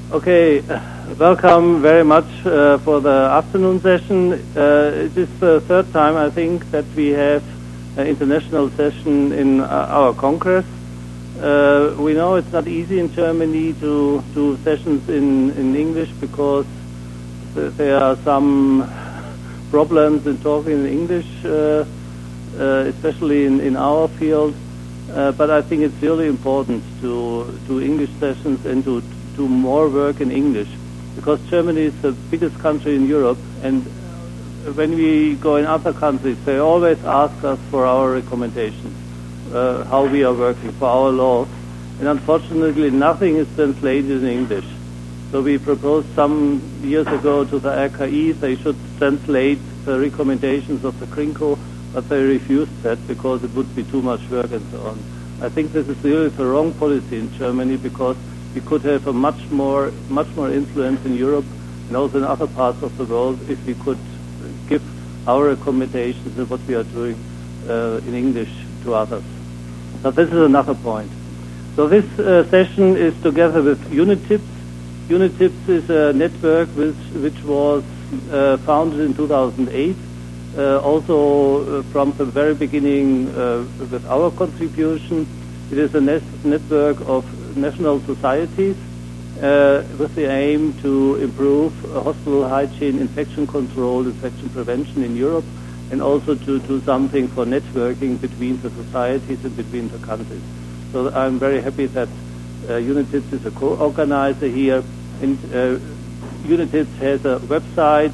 Okay, welcome very much for the afternoon session. It is the third time, I think, that we have an international session in our Congress. We know it's not easy in Germany to do sessions in English because there are some problems in talking in English, especially in our field. But I think it's really important to do English sessions and to do more work in English, because Germany is the biggest country in Europe, and when we go in other countries, they always ask us for our recommendations, how we are working, for our laws, and unfortunately nothing is translated in English. So we proposed some years ago to the RKI they should translate the recommendations of the CRINCO, but they refused that because it would be too much work and so on. I think this is really the wrong policy in Germany, because we could have a much more influence in Europe and also in other parts of the world if we could give our recommendations and what we are doing in English to others. So this is another point. So this session is together with UNITIPS. UNITIPS is a network which was founded in 2008, also from the very beginning with our contribution. It is a network of national societies with the aim to improve hospital hygiene, infection control, infection prevention in Europe, and also to do something for networking between the societies and between the countries. So I'm very happy that UNITIPS is a co-organizer here, and UNITIPS has a website,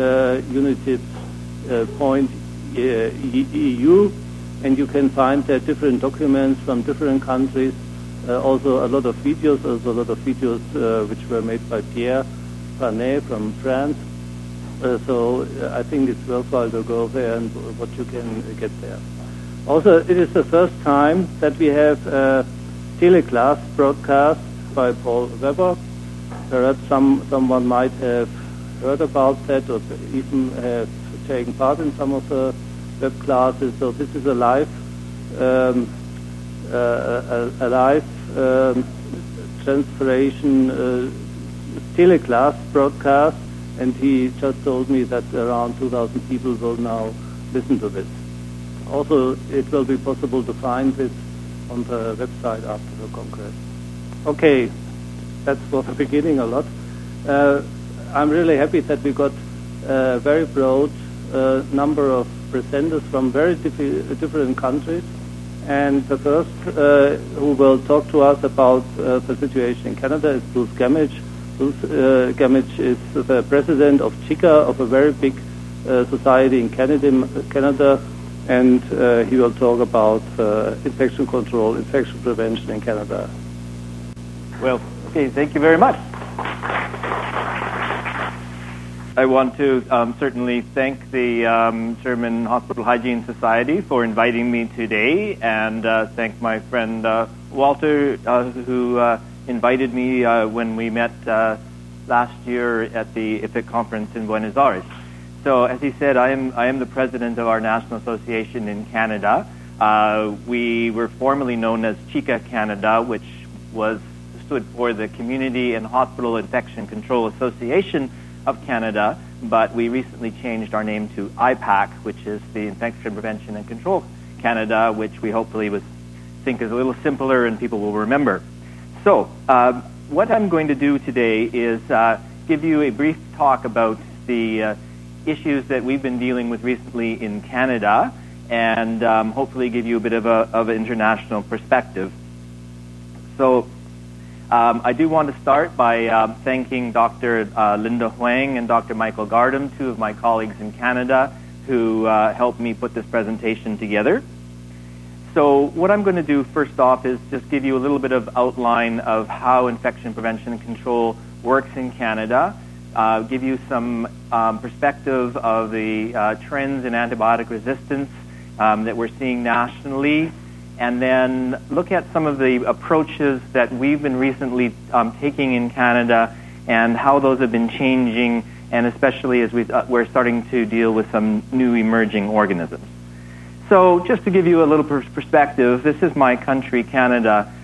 unitips.eu, and you can find there different documents from different countries. Also a lot of videos, which were made by Pierre Panet from France. So I think it's worthwhile to go there and what you can get there. Also, it is the first time that we have a teleclass broadcast by Paul Weber. Perhaps someone might have heard about that or even have taken part in some of the web classes. So this is a live transferation teleclass broadcast, and he just told me that around 2,000 people will now listen to this. Also, it will be possible to find this on the website after the Congress. Okay, that's for the beginning a lot. I'm really happy that we got a very broad number of presenters from very different countries. And the first who will talk to us about the situation in Canada is Bruce Gamage. Bruce Gamage is the president of CHICA, of a very big society in Canada, and he will talk about infection control, infection prevention in Canada. Well, okay, thank you very much. I want to certainly thank the German Hospital Hygiene Society for inviting me today, and thank my friend Walter, who invited me when we met last year at the IFIC conference in Buenos Aires. So, as he said, I am the president of our national association in Canada. We were formerly known as CHICA Canada, which stood for the Community and Hospital Infection Control Association of Canada, but we recently changed our name to IPAC, which is the Infection Prevention and Control Canada, which we hopefully think is a little simpler and people will remember. So, what I'm going to do today is give you a brief talk about the issues that we've been dealing with recently in Canada, and hopefully give you a bit of an international perspective. So, I do want to start by thanking Dr. Linda Huang and Dr. Michael Gardam, two of my colleagues in Canada, who helped me put this presentation together. So what I'm going to do first off is just give you a little bit of outline of how infection prevention and control works in Canada, give you some perspective of the trends in antibiotic resistance that we're seeing nationally, and then look at some of the approaches that we've been recently taking in Canada and how those have been changing, and especially as we're starting to deal with some new emerging organisms. So just to give you a little perspective, this is my country, Canada.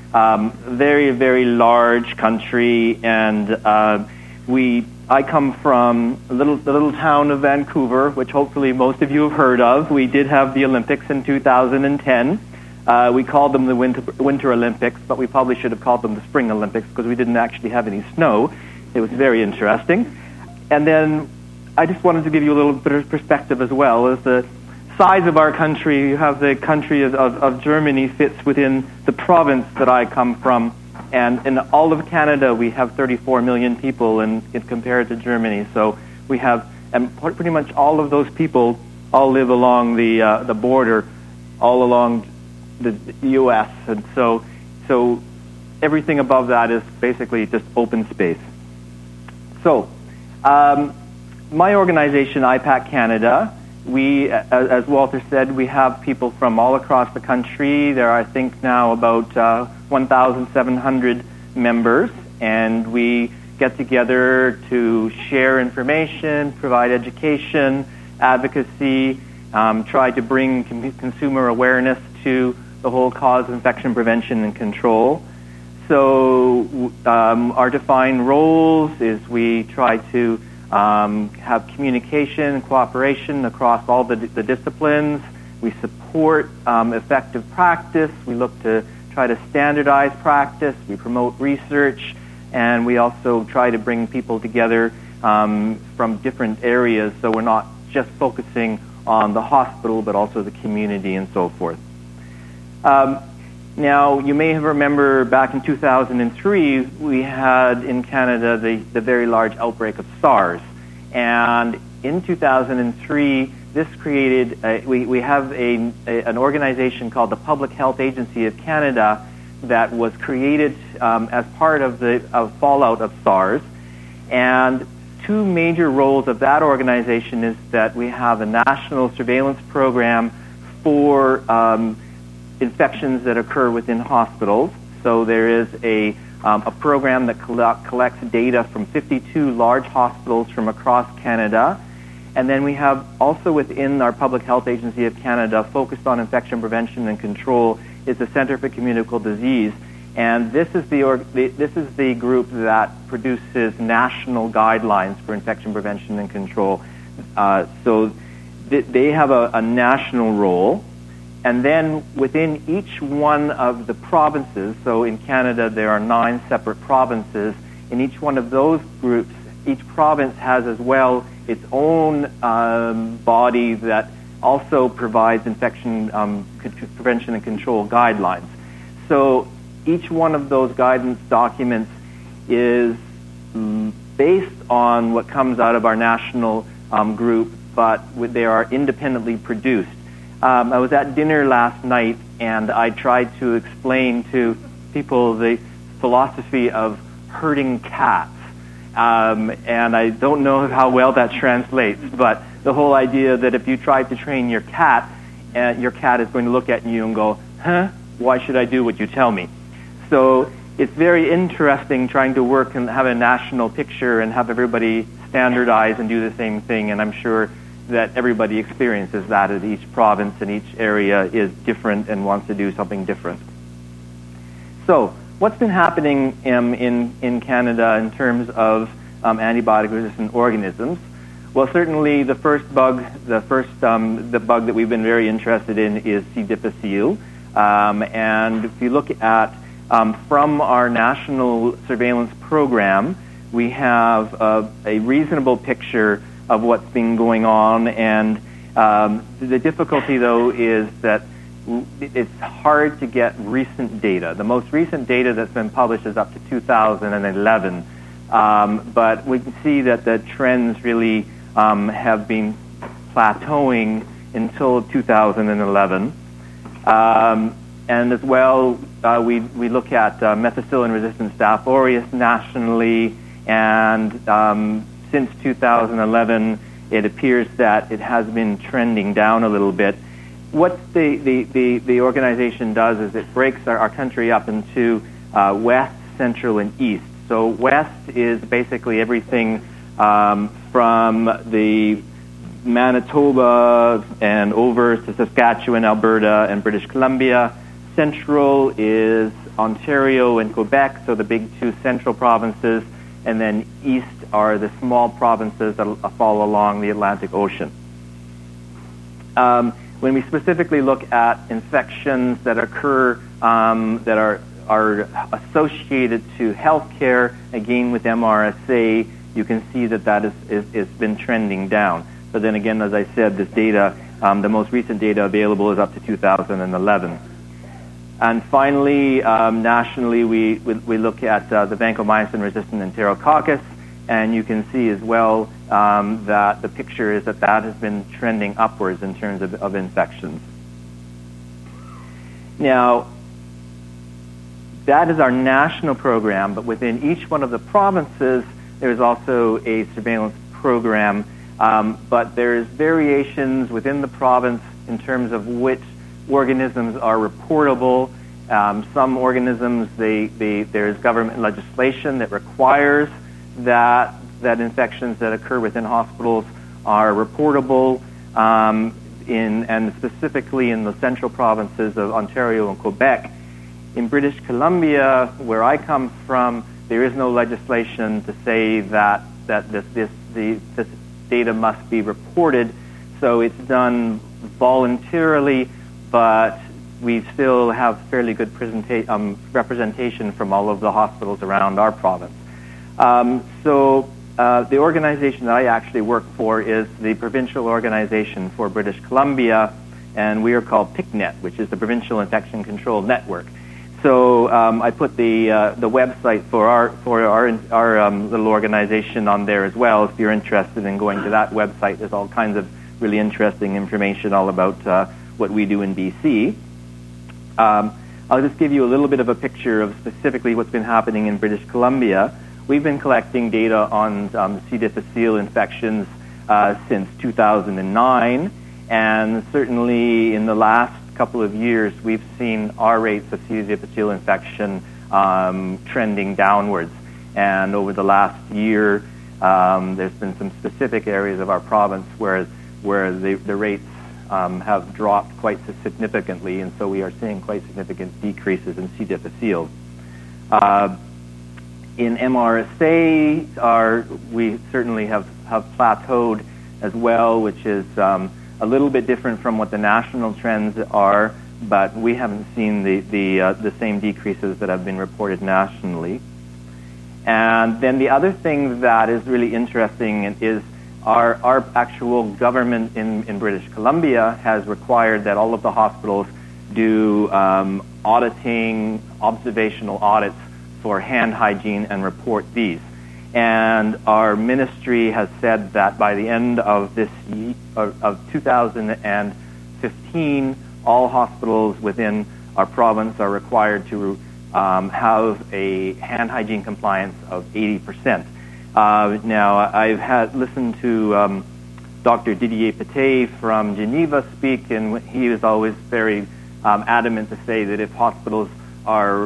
Very, very large country, and I come from the little town of Vancouver, which hopefully most of you have heard of. We did have the Olympics in 2010. We called them the Winter Olympics, but we probably should have called them the Spring Olympics because we didn't actually have any snow. It was very interesting. And then I just wanted to give you a little bit of perspective as well. As the size of our country, you have the country of Germany fits within the province that I come from. And in all of Canada, we have 34 million people compared to Germany. So we have, and pretty much all of those people all live along the border, all along the U.S. And so everything above that is basically just open space. So my organization, IPAC Canada, we, as Walter said, we have people from all across the country. There are, I think, now about 1,700 members, and we get together to share information, provide education, advocacy, try to bring consumer awareness to the whole cause of infection prevention and control. So our defined roles is we try to have communication, cooperation across all the disciplines. We support effective practice. We look to try to standardize practice. We promote research, and we also try to bring people together from different areas, so we're not just focusing on the hospital, but also the community and so forth. Now, you may remember back in 2003, we had in Canada the very large outbreak of SARS. And in 2003, this created, we have an organization called the Public Health Agency of Canada that was created as part of the fallout of SARS. And two major roles of that organization is that we have a national surveillance program for infections that occur within hospitals. So there is a program that collects data from 52 large hospitals from across Canada. And then we have also within our Public Health Agency of Canada, focused on infection prevention and control, is the Centre for Communicable Disease. And this is the group that produces national guidelines for infection prevention and control. So they have a national role. And then within each one of the provinces, so in Canada there are 9 separate provinces, in each one of those groups, each province has as well its own body that also provides infection prevention and control guidelines. So each one of those guidance documents is based on what comes out of our national group, but they are independently produced. I was at dinner last night, and I tried to explain to people the philosophy of herding cats. And I don't know how well that translates, but the whole idea that if you try to train your cat is going to look at you and go, huh, why should I do what you tell me? So it's very interesting trying to work and have a national picture and have everybody standardize and do the same thing, and I'm sure that everybody experiences that at each province and each area is different and wants to do something different. So what's been happening in Canada in terms of antibiotic-resistant organisms? Well, certainly the first bug, the bug that we've been very interested in is C. difficile. And if you look at from our national surveillance program, we have a reasonable picture of what's been going on, and the difficulty, though, is that it's hard to get recent data. The most recent data that's been published is up to 2011, but we can see that the trends really have been plateauing until 2011. And as well, we look at methicillin-resistant Staph aureus nationally, and since 2011, it appears that it has been trending down a little bit. What the organization does is it breaks our country up into west, central, and east. So west is basically everything from the Manitoba and over to Saskatchewan, Alberta, and British Columbia. Central is Ontario and Quebec, so the big two central provinces, and then east are the small provinces that fall along the Atlantic Ocean. When we specifically look at infections that occur that are associated to healthcare, again with MRSA, you can see that is been trending down. But then again, as I said, this data, the most recent data available is up to 2011. And finally, nationally, we look at the vancomycin-resistant enterococcus, and you can see as well that the picture is that has been trending upwards in terms of infections. Now, that is our national program, but within each one of the provinces, there's also a surveillance program, but there's variations within the province in terms of which organisms are reportable. Some organisms, there's government legislation that requires that infections that occur within hospitals are reportable, and specifically in the central provinces of Ontario and Quebec. In British Columbia, where I come from, there is no legislation to say that this data must be reported, so it's done voluntarily, but we still have fairly good representation from all of the hospitals around our province. The organization that I actually work for is the provincial organization for British Columbia, and we are called PICNET, which is the Provincial Infection Control Network. So I put the website for our little organization on there as well. If you're interested in going to that website, there's all kinds of really interesting information all about what we do in BC. I'll just give you a little bit of a picture of specifically what's been happening in British Columbia. We've been collecting data on C. difficile infections since 2009, and certainly in the last couple of years, we've seen our rates of C. difficile infection trending downwards. And over the last year, there's been some specific areas of our province where the rates have dropped quite significantly, and so we are seeing quite significant decreases in C. difficile. In MRSA, we certainly have plateaued as well, which is a little bit different from what the national trends are, but we haven't seen the same decreases that have been reported nationally. And then the other thing that is really interesting is our actual government in British Columbia has required that all of the hospitals do observational audits for hand hygiene and report these. And our ministry has said that by the end of this year, of 2015, all hospitals within our province are required to have a hand hygiene compliance of 80%. Now, I've listened to Dr. Didier Pété from Geneva speak, and he was always very adamant to say that if hospitals are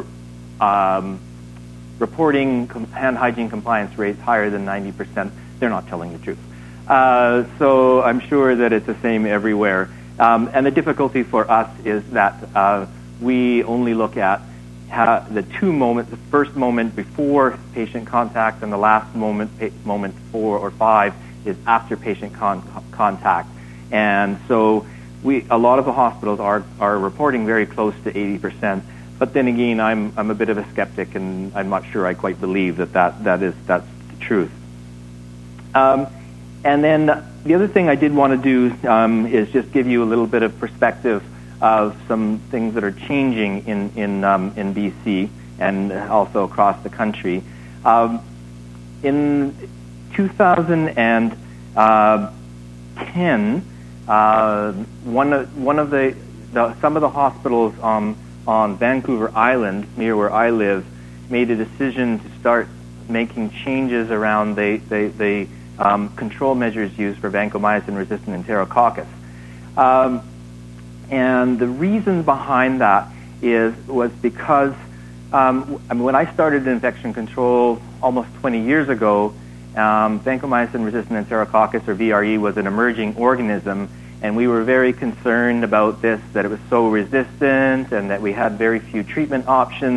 reporting hand hygiene compliance rates higher than 90%, they're not telling the truth. So I'm sure that it's the same everywhere. And the difficulty for us is that we only look at the two moments, the first moment before patient contact and the last moment 4 or 5 is after patient contact. And so a lot of the hospitals are reporting very close to 80%. But then again, I'm a bit of a skeptic, and I'm not sure I quite believe that's the truth. And then the other thing I did want to do is just give you a little bit of perspective of some things that are changing in BC and also across the country. In 2010, some of the hospitals on Vancouver Island, near where I live, made a decision to start making changes around the control measures used for vancomycin-resistant enterococcus. And the reason behind that was because when I started infection control almost 20 years ago, vancomycin-resistant enterococcus, or VRE, was an emerging organism, and we were very concerned about this, that it was so resistant and that we had very few treatment options.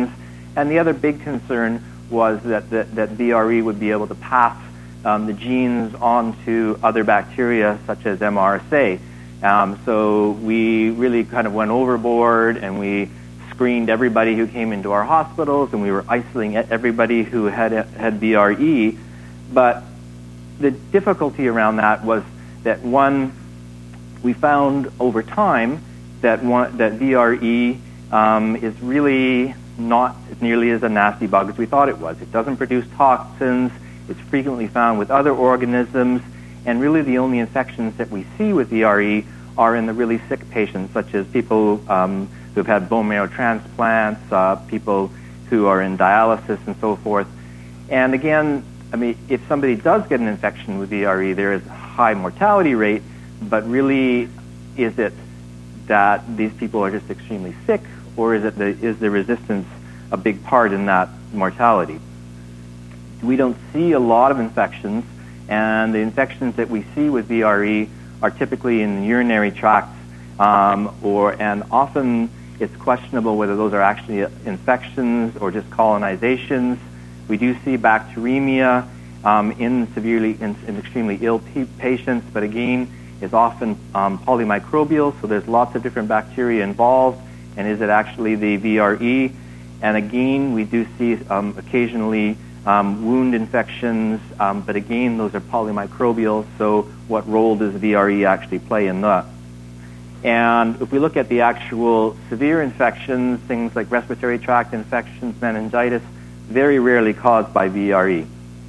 And the other big concern was that VRE would be able to pass the genes on to other bacteria such as MRSA. So we really kind of went overboard, and we screened everybody who came into our hospitals, and we were isolating everybody who had VRE. But the difficulty around that was that, one, we found over time that VRE is really not nearly as a nasty bug as we thought it was. It doesn't produce toxins. It's frequently found with other organisms, and really the only infections that we see with VRE are in the really sick patients, such as people who've had bone marrow transplants, people who are in dialysis, and so forth. And again, I mean, if somebody does get an infection with VRE, there is a high mortality rate, but really, is it that these people are just extremely sick, or is the resistance a big part in that mortality? We don't see a lot of infections, and the infections that we see with VRE are typically in the urinary tracts, and often it's questionable whether those are actually infections or just colonizations. We do see bacteremia in extremely ill patients, but again, it's often polymicrobial, so there's lots of different bacteria involved. And is it actually the VRE? And again, we do see occasionally wound infections, but again, those are polymicrobial, so what role does VRE actually play in that? And if we look at the actual severe infections, things like respiratory tract infections, meningitis, very rarely caused by VRE.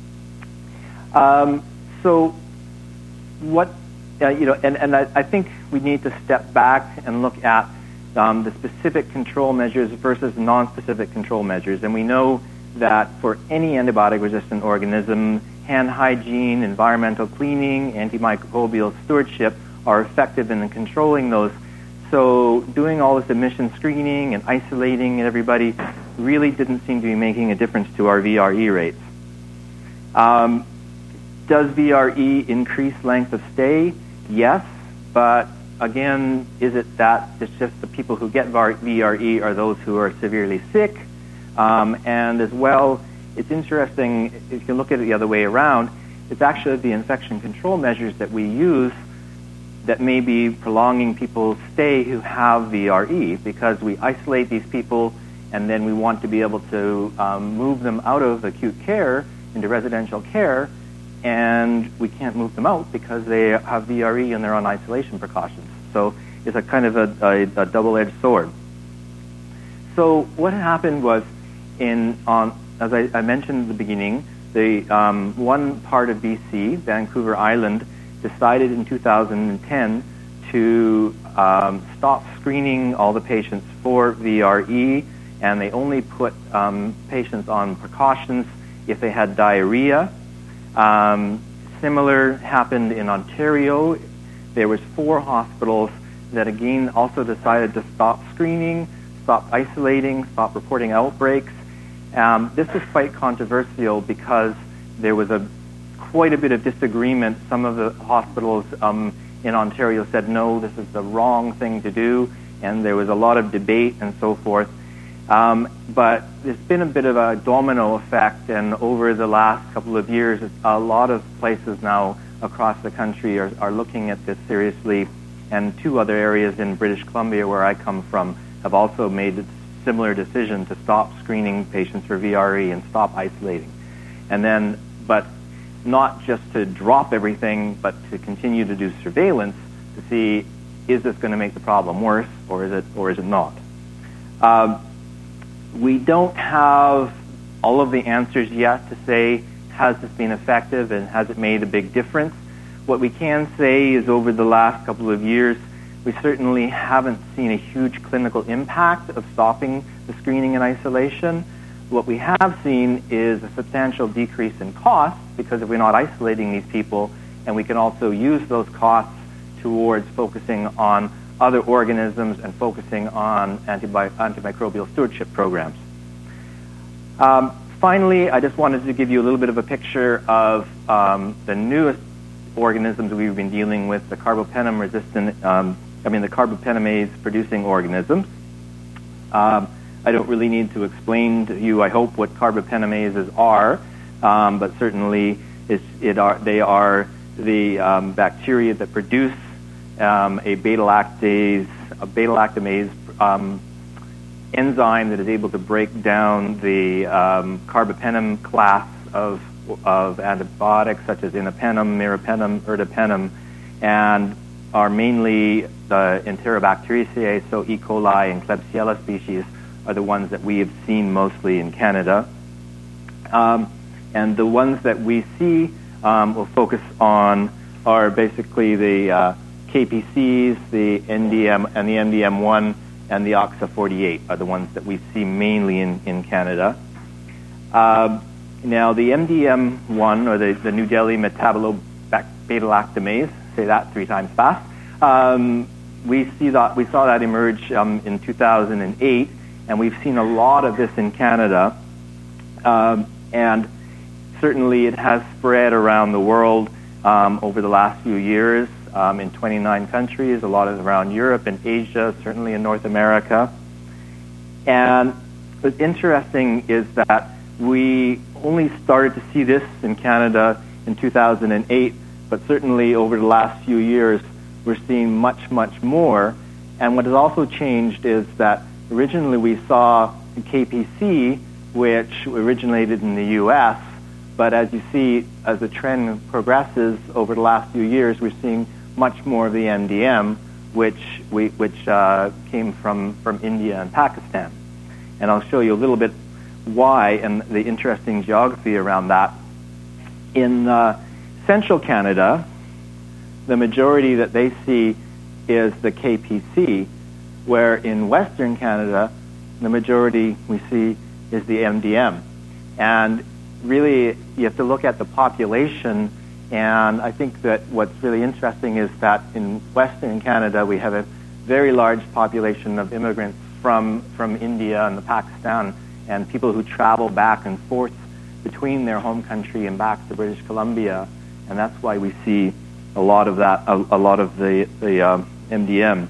So what, and I think we need to step back and look at the specific control measures versus non-specific control measures. And we know that for any antibiotic-resistant organism, hand hygiene, environmental cleaning, antimicrobial stewardship are effective in controlling those. So doing all this emission screening and isolating everybody really didn't seem to be making a difference to our VRE rates. Does VRE increase length of stay? Yes, but again, is it that it's just the people who get VRE are those who are severely sick? And as well, it's interesting, if you look at it the other way around, it's actually the infection control measures that we use that may be prolonging people's stay who have VRE, because we isolate these people and then we want to be able to move them out of acute care into residential care, and we can't move them out because they have VRE and they're on isolation precautions. So it's a kind of a double-edged sword. So what happened was, as I mentioned at the beginning, the one part of BC, Vancouver Island, decided in 2010 to stop screening all the patients for VRE, and they only put patients on precautions if they had diarrhea. Similar happened in Ontario. There was 4 hospitals that again also decided to stop screening, stop isolating, stop reporting outbreaks. This was quite controversial because there was quite a bit of disagreement. Some of the hospitals in Ontario said, no, this is the wrong thing to do, and there was a lot of debate and so forth. But there's been a bit of a domino effect, and over the last couple of years, a lot of places now across the country are looking at this seriously, and 2 other areas in British Columbia, where I come from, have also made a similar decision to stop screening patients for VRE and stop isolating. And then, but not just to drop everything, but to continue to do surveillance to see, is this going to make the problem worse, or is it not? We don't have all of the answers yet to say, has this been effective and has it made a big difference? What we can say is over the last couple of years, we certainly haven't seen a huge clinical impact of stopping the screening and isolation. What we have seen is a substantial decrease in costs, because if we're not isolating these people, and we can also use those costs towards focusing on other organisms and focusing on antimicrobial stewardship programs. Finally, I just wanted to give you a little bit of a picture of the newest organisms we've been dealing with, the carbapenem-resistant, the carbapenemase-producing organisms. I don't really need to explain to you, I hope, what carbapenemases are, but certainly they are the bacteria that produce a beta-lactamase enzyme that is able to break down the carbapenem class of antibiotics such as imipenem, meropenem, ertapenem, and are mainly the Enterobacteriaceae, so E. coli and Klebsiella species are the ones that we have seen mostly in Canada. And the ones that we see will focus on are basically the KPCs, the NDM and the MDM1 and the OXA48 are the ones that we see mainly in Canada. Now the MDM1 or the New Delhi metabolo-beta-lactamase, say that 3 times fast, we saw that emerge in 2008, and we've seen a lot of this in Canada, and certainly it has spread around the world over the last few years in 29 countries, a lot of around Europe and Asia, certainly in North America. And what's interesting is that we only started to see this in Canada in 2008, but certainly over the last few years we're seeing much, much more. And what has also changed is that originally we saw KPC, which originated in the U.S., but as you see, as the trend progresses over the last few years, we're seeing much more of the MDM, which came from India and Pakistan. And I'll show you a little bit why and the interesting geography around that. In central Canada, the majority that they see is the KPC, where in Western Canada, the majority we see is the MDM. And really, you have to look at the population, and I think that what's really interesting is that in Western Canada, we have a very large population of immigrants from India and Pakistan, and people who travel back and forth between their home country and back to British Columbia, and that's why we see a lot of that, a lot of the MDM.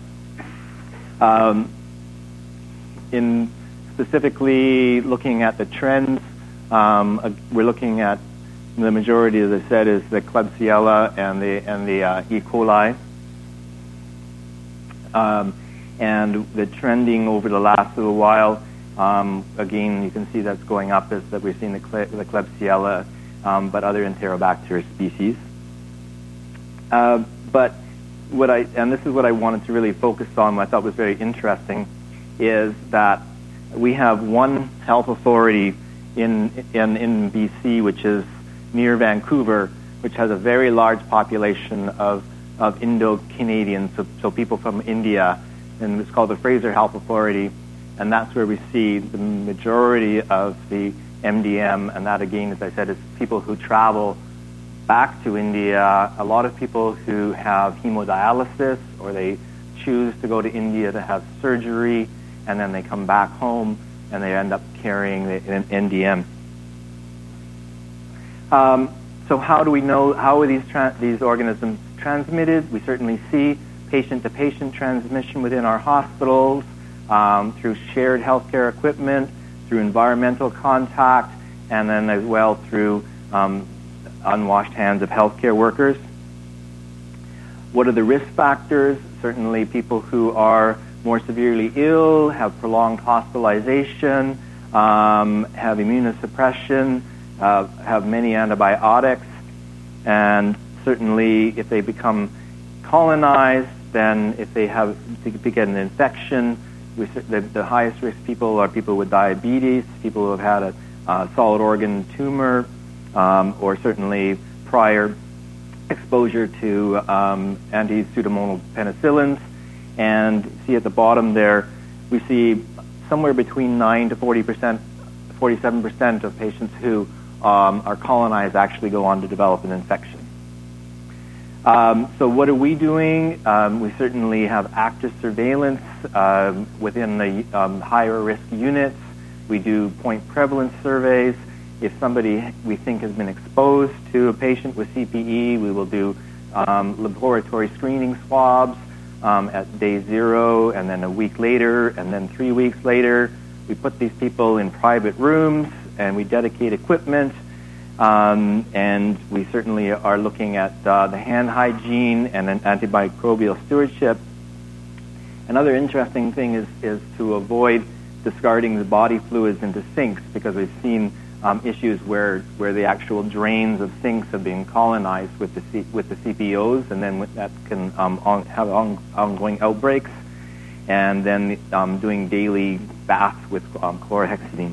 In specifically looking at the trends, we're looking at the majority, as I said, is the Klebsiella and the E. coli, and the trending over the last little while. Again, you can see that's going up is that we're seeing the Klebsiella, but other Enterobacter species. But this is what I wanted to really focus on, what I thought was very interesting, is that we have one health authority in BC, which is near Vancouver, which has a very large population of Indo-Canadians, so people from India, and it's called the Fraser Health Authority, and that's where we see the majority of the MDM, and that again, as I said, is people who travel back to India, a lot of people who have hemodialysis, or they choose to go to India to have surgery, and then they come back home and they end up carrying the MDM. So how do we know, how are these organisms transmitted? We certainly see patient-to-patient transmission within our hospitals, through shared healthcare equipment, through environmental contact, and then as well through unwashed hands of healthcare workers. What are the risk factors? Certainly people who are more severely ill, have prolonged hospitalization, have immunosuppression, have many antibiotics, and certainly if they become colonized, then if they get an infection, the highest risk people are people with diabetes, people who have had a solid organ tumor, or certainly prior exposure to anti-pseudomonal penicillins. And see at the bottom there, we see somewhere between 9 to 40%, 47% of patients who are colonized actually go on to develop an infection. So what are we doing? We certainly have active surveillance within the higher risk units. We do point prevalence surveys. If somebody we think has been exposed to a patient with CPE, we will do laboratory screening swabs at day 0, and then a week later, and then 3 weeks later. We put these people in private rooms, and we dedicate equipment, and we certainly are looking at the hand hygiene and an antimicrobial stewardship. Another interesting thing is to avoid discarding the body fluids into sinks, because we've seen issues where the actual drains of sinks have been colonized with the CPOs, and then that can have ongoing outbreaks, and then doing daily baths with chlorhexidine.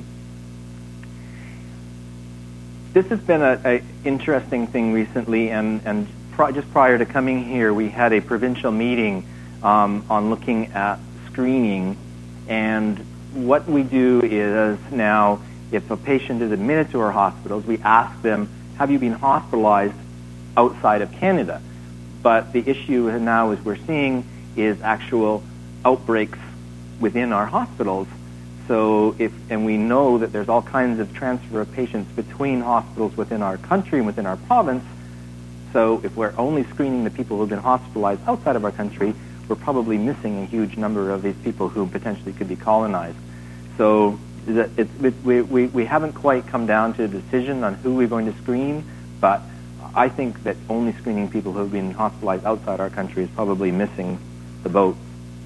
This has been an interesting thing recently, and just prior to coming here, we had a provincial meeting on looking at screening. And what we do is now, if a patient is admitted to our hospitals, we ask them, have you been hospitalized outside of Canada? But the issue now is we're seeing is actual outbreaks within our hospitals. So and we know that there's all kinds of transfer of patients between hospitals within our country and within our province. So if we're only screening the people who have been hospitalized outside of our country, we're probably missing a huge number of these people who potentially could be colonized. So we haven't quite come down to a decision on who we're going to screen, but I think that only screening people who have been hospitalized outside our country is probably missing the boat.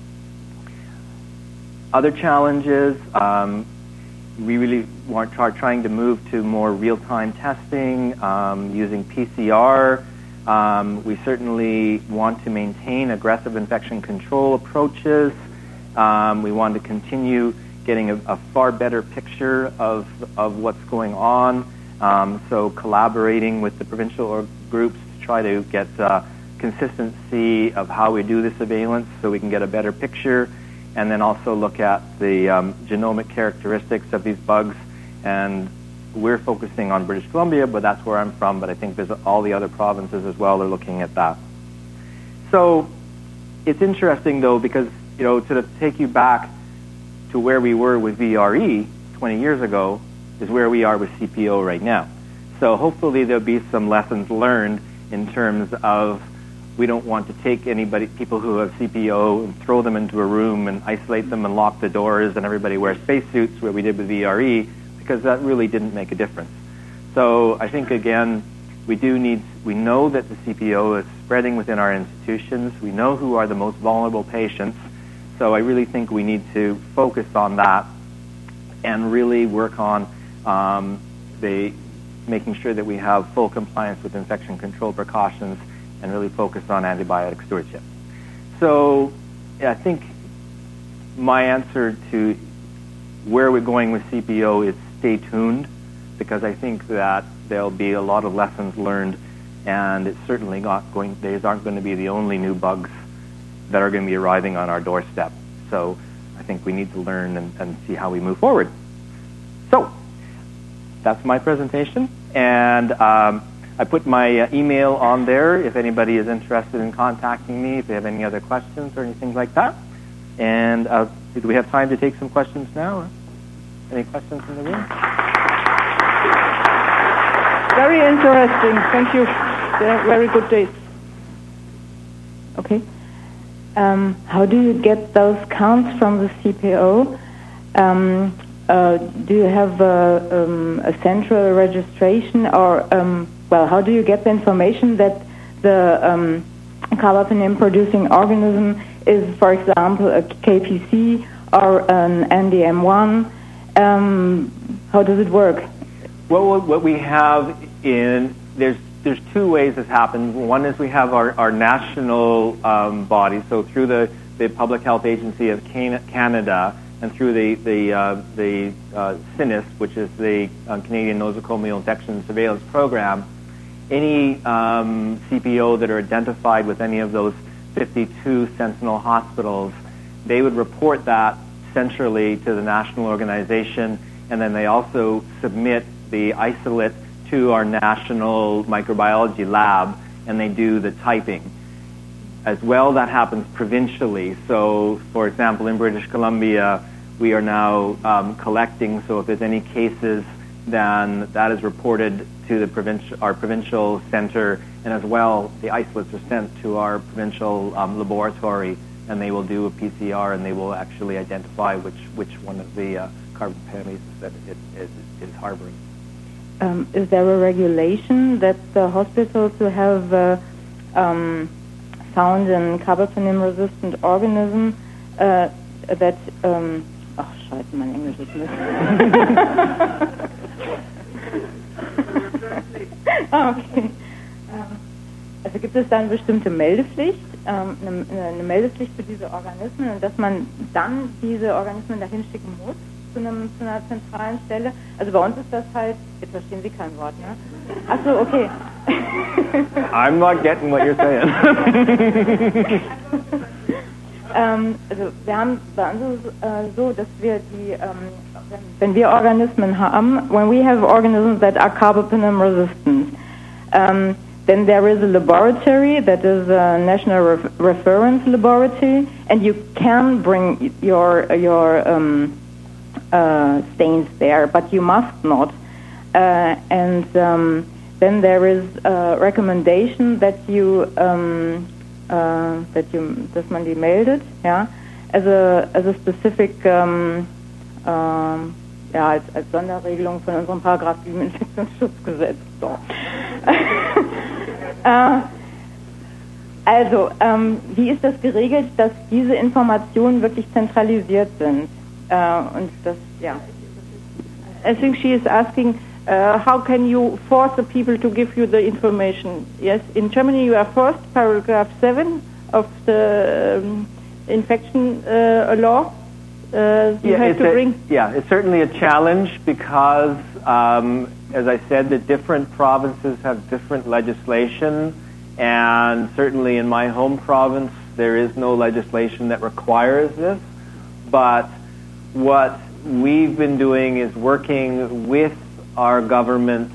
Other challenges, we really are trying to move to more real-time testing, using PCR. We certainly want to maintain aggressive infection control approaches. We want to continue getting a far better picture of what's going on. So collaborating with the provincial groups to try to get consistency of how we do the surveillance so we can get a better picture, and then also look at the genomic characteristics of these bugs. And we're focusing on British Columbia, but that's where I'm from, but I think there's all the other provinces as well are looking at that. So it's interesting, though, because, to take you back to where we were with VRE 20 years ago is where we are with CPO right now. So hopefully there'll be some lessons learned in terms of we don't want to take people who have CPO and throw them into a room and isolate them and lock the doors and everybody wear spacesuits where we did with VRE, because that really didn't make a difference. So I think, again, we know that the CPO is spreading within our institutions. We know who are the most vulnerable patients. So I really think we need to focus on that and really work on making sure that we have full compliance with infection control precautions and really focus on antibiotic stewardship. So I think my answer to where we're going with CPO is stay tuned, because I think that there'll be a lot of lessons learned, and it's certainly these aren't going to be the only new bugs that are going to be arriving on our doorstep. So I think we need to learn and see how we move forward. So that's my presentation, and I put my email on there if anybody is interested in contacting me, if they have any other questions or anything like that. And do we have time to take some questions now? Any questions in the room? Very interesting. Thank you. They're very good dates. Okay. How do you get those counts from the CPO? Do you have a central registration, or how do you get the information that the carbapenem-producing organism is, for example, a KPC or an NDM1? How does it work? Well, what we have there's two ways this happens. One is we have our national body, so through the Public Health Agency of Canada and through the CINIS, which is the Canadian Nosocomial Infection Surveillance Program. Any CPO that are identified with any of those 52 Sentinel hospitals, they would report that centrally to the national organization, and then they also submit the isolate to our national microbiology lab, and they do the typing. As well, that happens provincially. So, for example, in British Columbia, we are now collecting, so if there's any cases, then that is reported to our provincial center, and as well, the isolates are sent to our provincial laboratory, and they will do a PCR, and they will actually identify which one of the carbamazepine that it is harboring. Is there a regulation that the hospitals who have found a carbapenem-resistant organism that scheiße, mein Englisch ist Mist. Okay. Also gibt es da eine bestimmte Meldepflicht, eine Meldepflicht für diese Organismen und dass man dann diese Organismen dahin schicken muss zu einer zentralen Stelle? Also bei uns ist das halt, jetzt verstehen Sie kein Wort, ne? Ach so, okay. I'm not getting what you're saying. Also wir haben bei uns so, dass wir wenn wir Organismen haben, when we have organisms that are carbapenem resistant, then there is a laboratory that is a national reference laboratory, and you can bring your stains there, but you must not. And then there is a recommendation that dass man die meldet, ja, as a specific, als Sonderregelung von unserem Paragraph 7 Infektionsschutzgesetz. So. Also, wie ist das geregelt, dass diese Informationen wirklich zentralisiert sind? Und das, ja. I think she is asking, how can you force the people to give you the information? Yes, in Germany you are forced, paragraph 7 of the infection law. You have to bring... Yeah, it's certainly a challenge because, as I said, the different provinces have different legislation, and certainly in my home province there is no legislation that requires this, but what we've been doing is working with our government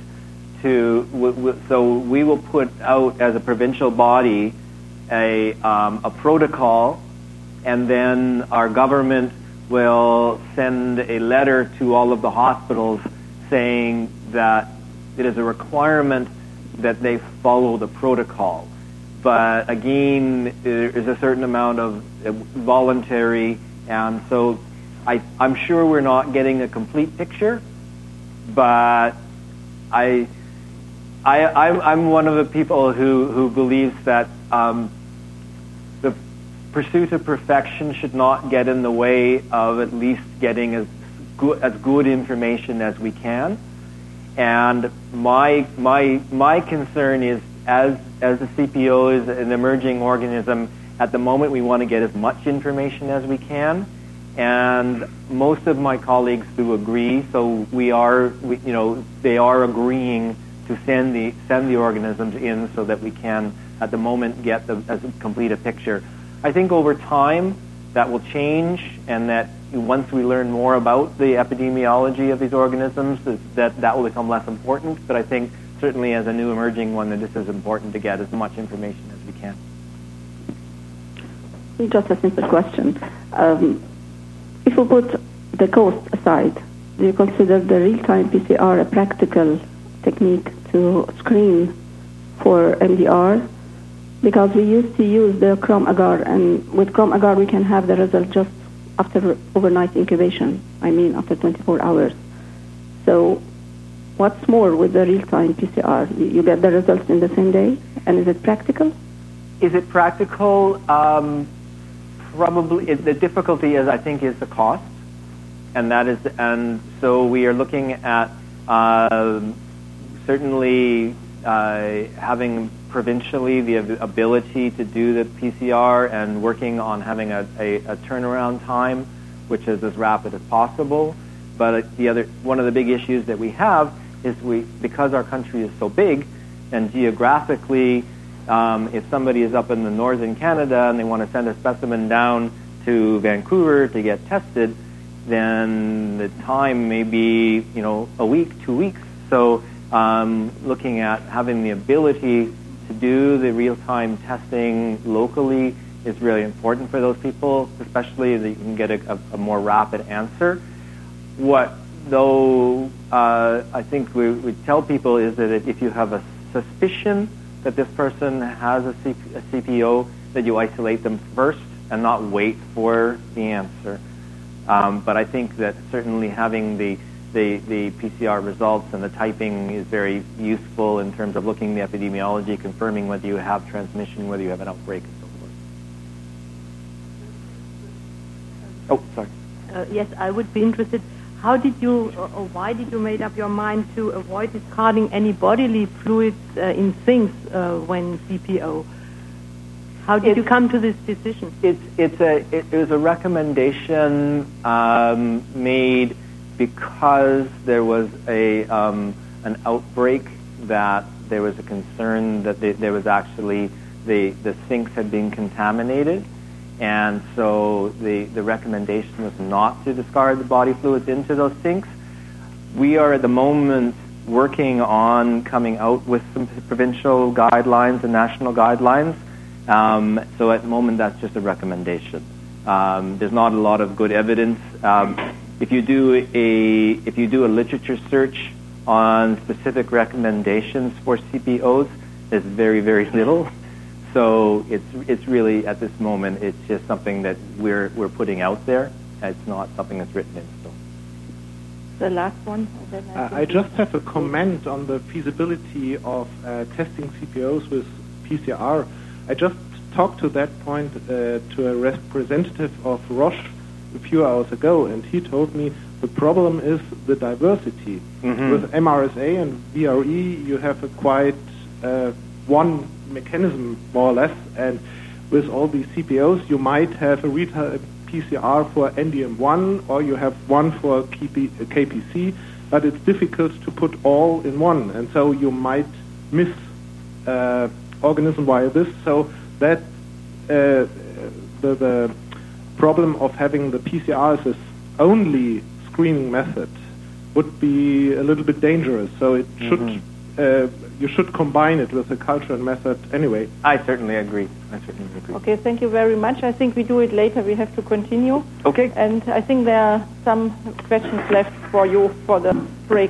so we will put out as a provincial body a protocol, and then our government will send a letter to all of the hospitals saying that it is a requirement that they follow the protocol. But again, there is a certain amount of voluntary, and so I'm sure we're not getting a complete picture, but I'm one of the people who believes that the pursuit of perfection should not get in the way of at least getting as good information as we can. And my concern is, as the CPO is an emerging organism, at the moment we want to get as much information as we can. And most of my colleagues do agree, so they are agreeing to send the organisms in so that we can, at the moment, get as complete a picture. I think over time that will change, and that once we learn more about the epidemiology of these organisms, that will become less important. But I think certainly as a new emerging one, that this is important to get as much information as we can. Just a simple question. If we put the cost aside, do you consider the real-time PCR a practical technique to screen for MDR? Because we used to use the Chrome agar, and with Chrome agar we can have the result just after overnight incubation, after 24 hours. So what's more with the real-time PCR? You get the results in the same day, and is it practical? Is it practical? Probably. The difficulty is the cost, and so we are looking at certainly having provincially the ability to do the PCR and working on having a turnaround time which is as rapid as possible. But one of the big issues that we have is because our country is so big, and geographically, if somebody is up in the northern Canada and they want to send a specimen down to Vancouver to get tested, then the time may be a week, 2 weeks. So looking at having the ability to do the real-time testing locally is really important for those people, especially that you can get a more rapid answer. What, though, I think we tell people is that if you have a suspicion that this person has a CPO, that you isolate them first and not wait for the answer. But I think that certainly having the PCR results and the typing is very useful in terms of looking at the epidemiology, confirming whether you have transmission, whether you have an outbreak, and so forth. Oh, sorry. Yes, I would be interested. How did you, or why did you make up your mind to avoid discarding any bodily fluids in sinks when CPO? How did you come to this decision? It was a recommendation made because there was an outbreak, that there was a concern that there was actually the sinks had been contaminated, and so the recommendation was not to discard the body fluids into those sinks. We are at the moment working on coming out with some provincial guidelines and national guidelines. So at the moment, that's just a recommendation. There's not a lot of good evidence. If you do a literature search on specific recommendations for CPOs, there's very, very little. So it's really, at this moment, it's just something that we're putting out there. It's not something that's written in stone. The last one. I just have a comment on the feasibility of testing CPOs with PCR. I just talked to that point to a representative of Roche a few hours ago, and he told me the problem is the diversity. Mm-hmm. With MRSA and VRE, you have a quite one mechanism, more or less, and with all these CPOs, you might have a PCR for NDM1, or you have one for KPC, but it's difficult to put all in one, and so you might miss organism via this, so that the problem of having the PCR as only screening method would be a little bit dangerous. So it should you should combine it with the cultural method anyway. I certainly agree. Okay, thank you very much. I think we do it later. We have to continue. Okay. And I think there are some questions left for you for the break.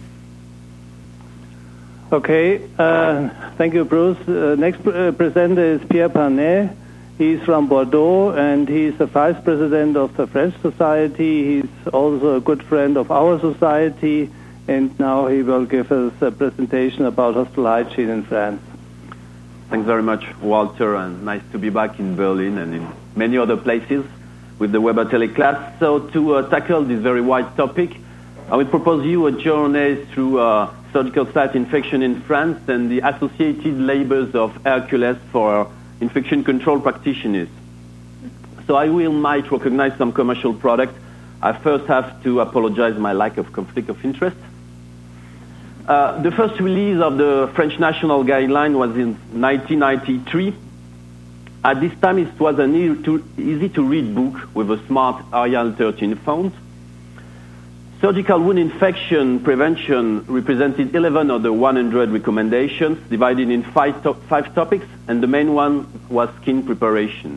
Okay, thank you, Bruce. Next presenter is Pierre Parnet. He's from Bordeaux, and he's the vice president of the French Society. He's also a good friend of our society, and now he will give us a presentation about hospital hygiene in France. Thanks very much, Walter, and nice to be back in Berlin and in many other places with the Weber Teleclass. So to tackle this very wide topic, I will propose you a journey through surgical site infection in France and the associated labors of Hercules for infection control practitioners. So I might recognize some commercial product. I first have to apologize my lack of conflict of interest. The first release of the French National Guideline was in 1993. At this time, it was an easy-to-read book with a smart Arial 13 font. Surgical wound infection prevention represented 11 of the 100 recommendations, divided in five topics, and the main one was skin preparation.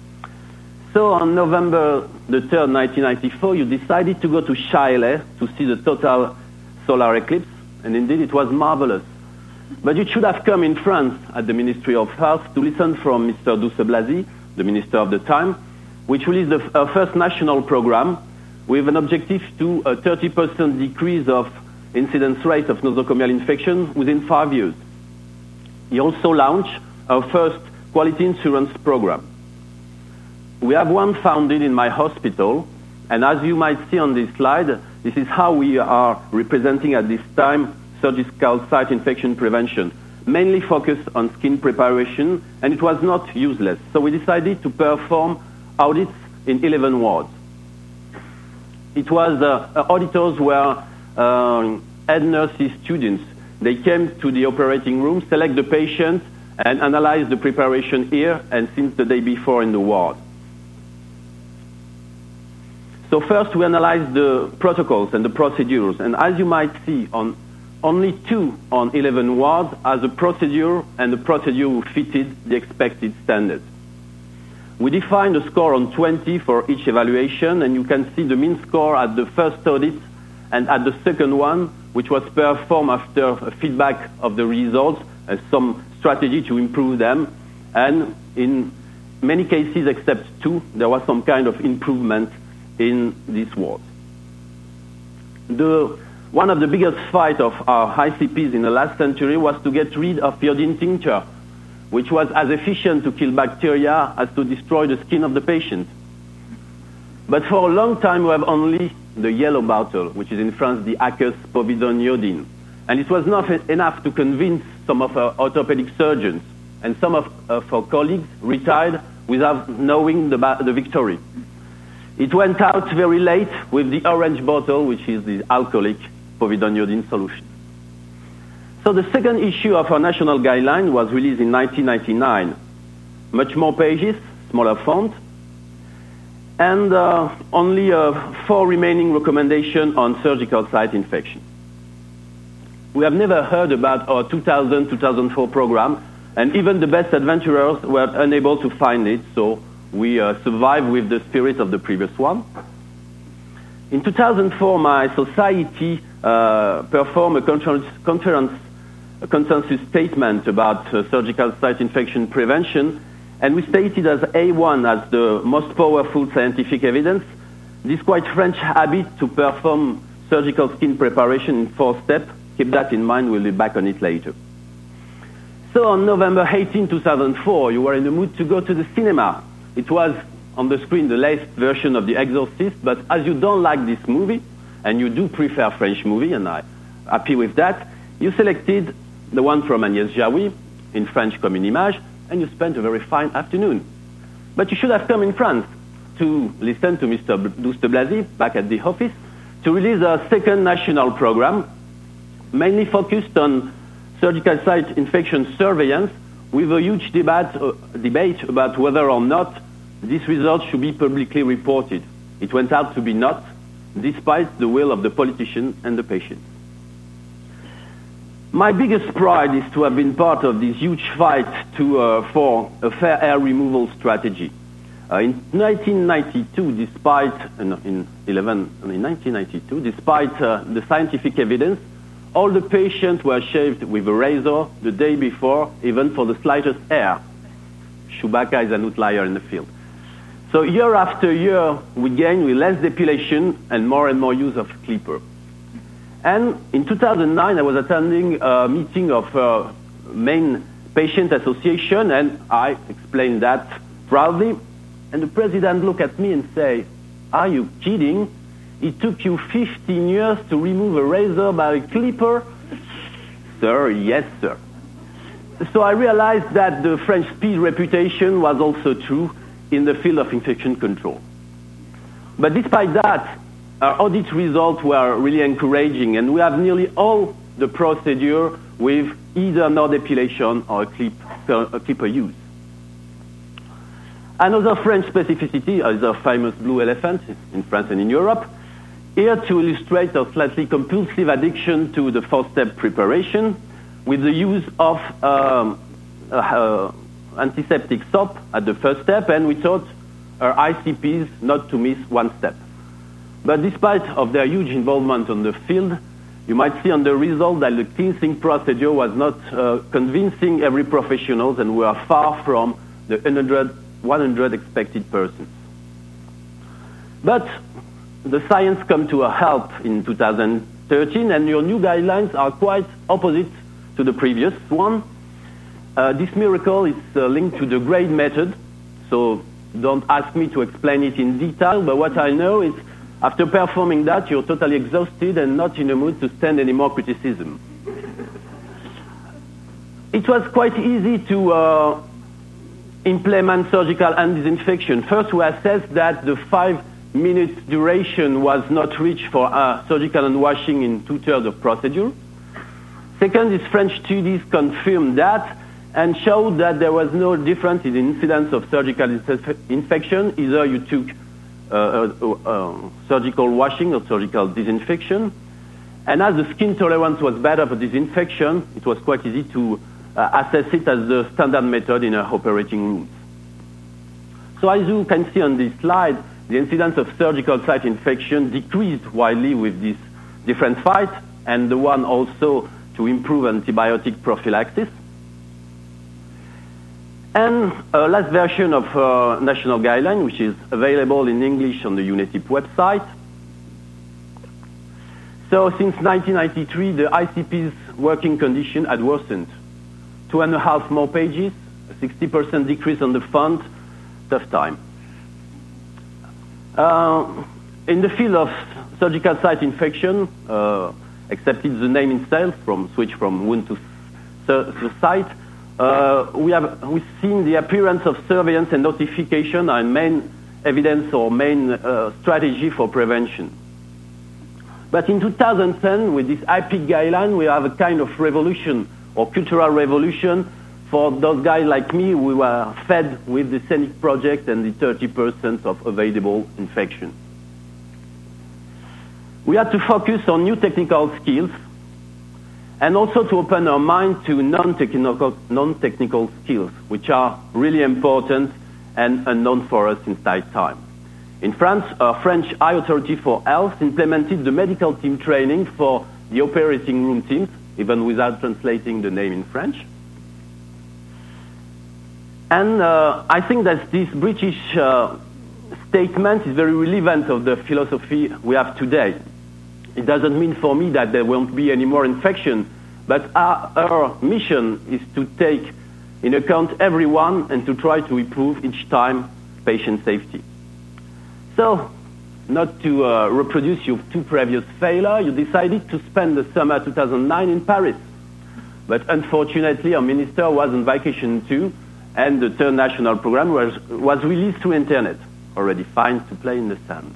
So on November the 3rd, 1994, you decided to go to Chaillot to see the total solar eclipse, and indeed it was marvelous. But you should have come in France at the Ministry of Health to listen from Mr. Douce-Blazy, the minister of the time, which released a first national program with an objective to a 30% decrease of incidence rate of nosocomial infection within 5 years. He also launched our first quality insurance program. We have one founded in my hospital, and as you might see on this slide, this is how we are representing at this time surgical site infection prevention, mainly focused on skin preparation, and it was not useless. So we decided to perform audits in 11 wards. It was auditors were head nurses students. They came to the operating room, select the patient, and analyze the preparation here and since the day before in the ward. So first we analyzed the protocols and the procedures, and as you might see, on only 2 on 11 wards as a procedure, and the procedure fitted the expected standards. We defined a score on 20 for each evaluation, and you can see the mean score at the first audit and at the second one, which was performed after a feedback of the results and some strategy to improve them. And in many cases, except 2, there was some kind of improvement in this world. One of the biggest fights of our ICPs in the last century was to get rid of iodine tincture, which was as efficient to kill bacteria as to destroy the skin of the patient. But for a long time, we have only the yellow bottle, which is in France the Akkus povidone iodine. And it was not enough to convince some of our orthopedic surgeons, and some of our colleagues retired without knowing the victory. It went out very late with the orange bottle, which is the alcoholic povidone iodine solution. So the second issue of our national guideline was released in 1999. Much more pages, smaller font, and only 4 remaining recommendations on surgical site infection. We have never heard about our 2000-2004 program, and even the best adventurers were unable to find it, so we survived with the spirit of the previous one. In 2004, my society performed a consensus statement about surgical site infection prevention, and we stated as A1 as the most powerful scientific evidence this quite French habit to perform surgical skin preparation in 4 steps. Keep that in mind, we'll be back on it later. So on November 18, 2004, you were in the mood to go to the cinema. It was on the screen the latest version of The Exorcist, but as you don't like this movie, and you do prefer French movie, and I'm happy with that, you selected the one from Agnès Jaoui, in French comme une image, and you spent a very fine afternoon. But you should have come in France to listen to Mr. Douste Blazy, back at the office, to release a second national program, mainly focused on surgical site infection surveillance, with a huge debate about whether or not these results should be publicly reported. It went out to be not, despite the will of the politician and the patient. My biggest pride is to have been part of this huge fight for a fair air removal strategy. In 1992, despite the scientific evidence, all the patients were shaved with a razor the day before, even for the slightest hair. Chewbacca is an outlier in the field. So year after year, we gain with less depilation and more use of clipper. And in 2009, I was attending a meeting of main patient association, and I explained that proudly. And the president looked at me and said, "Are you kidding? It took you 15 years to remove a razor by a clipper?" Sir, yes, sir. So I realized that the French speed reputation was also true in the field of infection control. But despite that, our audit results were really encouraging, and we have nearly all the procedure with either no depilation or a clipper use. Another French specificity is a famous blue elephant in France and in Europe. Here to illustrate a slightly compulsive addiction to the 4-step preparation with the use of antiseptic soap at the first step, and we taught our ICPs not to miss 1 step. But despite of their huge involvement on the field, you might see on the result that the cleansing procedure was not convincing every professional, and we are far from the 100 expected persons. But the science come to our help in 2013, and your new guidelines are quite opposite to the previous one. This miracle is linked to the grade method, so don't ask me to explain it in detail, but what I know is after performing that, you're totally exhausted and not in a mood to stand any more criticism. It was quite easy to implement surgical hand disinfection. First, we assessed that the 5 minutes duration was not reached for surgical hand washing in 2/3 of procedure. Second, these French studies confirmed that and showed that there was no difference in the incidence of surgical infection. Either you took surgical washing or surgical disinfection. And as the skin tolerance was better for disinfection, it was quite easy to assess it as the standard method in our operating rooms. So as you can see on this slide, the incidence of surgical site infection decreased widely with this different fight, and the one also to improve antibiotic prophylaxis. And a last version of national guideline, which is available in English on the UNETIP website. So since 1993, the ICP's working condition had worsened. 2.5 more pages, a 60% decrease on the font, tough time. In the field of surgical site infection, except it's the name itself, switch from wound to site, we've seen the appearance of surveillance and notification are main evidence or main strategy for prevention. But in 2010, with this IPIC guideline, we have a kind of revolution or cultural revolution for those guys like me who were fed with the CENIC project and the 30% of avoidable infection. We had to focus on new technical skills and also to open our mind to non-technical skills, which are really important and unknown for us since that time. In France, a French High Authority for Health implemented the medical team training for the operating room teams, even without translating the name in French. And I think that this British statement is very relevant of the philosophy we have today. It doesn't mean for me that there won't be any more infection, but our mission is to take in account everyone and to try to improve each time patient safety. So, not to reproduce your two previous failures, you decided to spend the summer 2009 in Paris. But unfortunately, our minister was on vacation too, and the third national program was released through internet, already fine to play in the sand.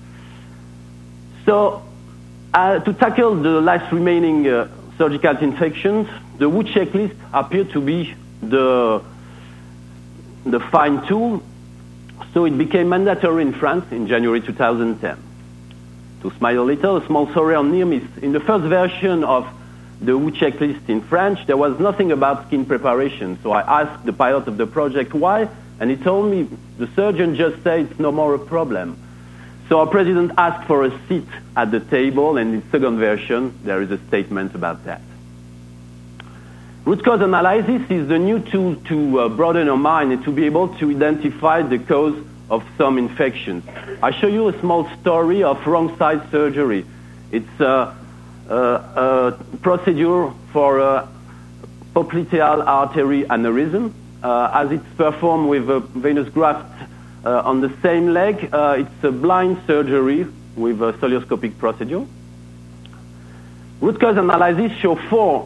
So, to tackle the last remaining surgical infections, the WHO checklist appeared to be the fine tool. So it became mandatory in France in January 2010. To smile a little, a small story on near miss. In the first version of the WHO checklist in French, there was nothing about skin preparation. So I asked the pilot of the project why, and he told me the surgeon just said it's no more a problem. So our president asked for a seat at the table, and in the second version, there is a statement about that. Root cause analysis is the new tool to broaden our mind and to be able to identify the cause of some infections. I show you a small story of wrong side surgery. It's a procedure for popliteal artery aneurysm. As it's performed with a venous graft on the same leg, it's a blind surgery with a cilioscopic procedure. Root cause analysis shows four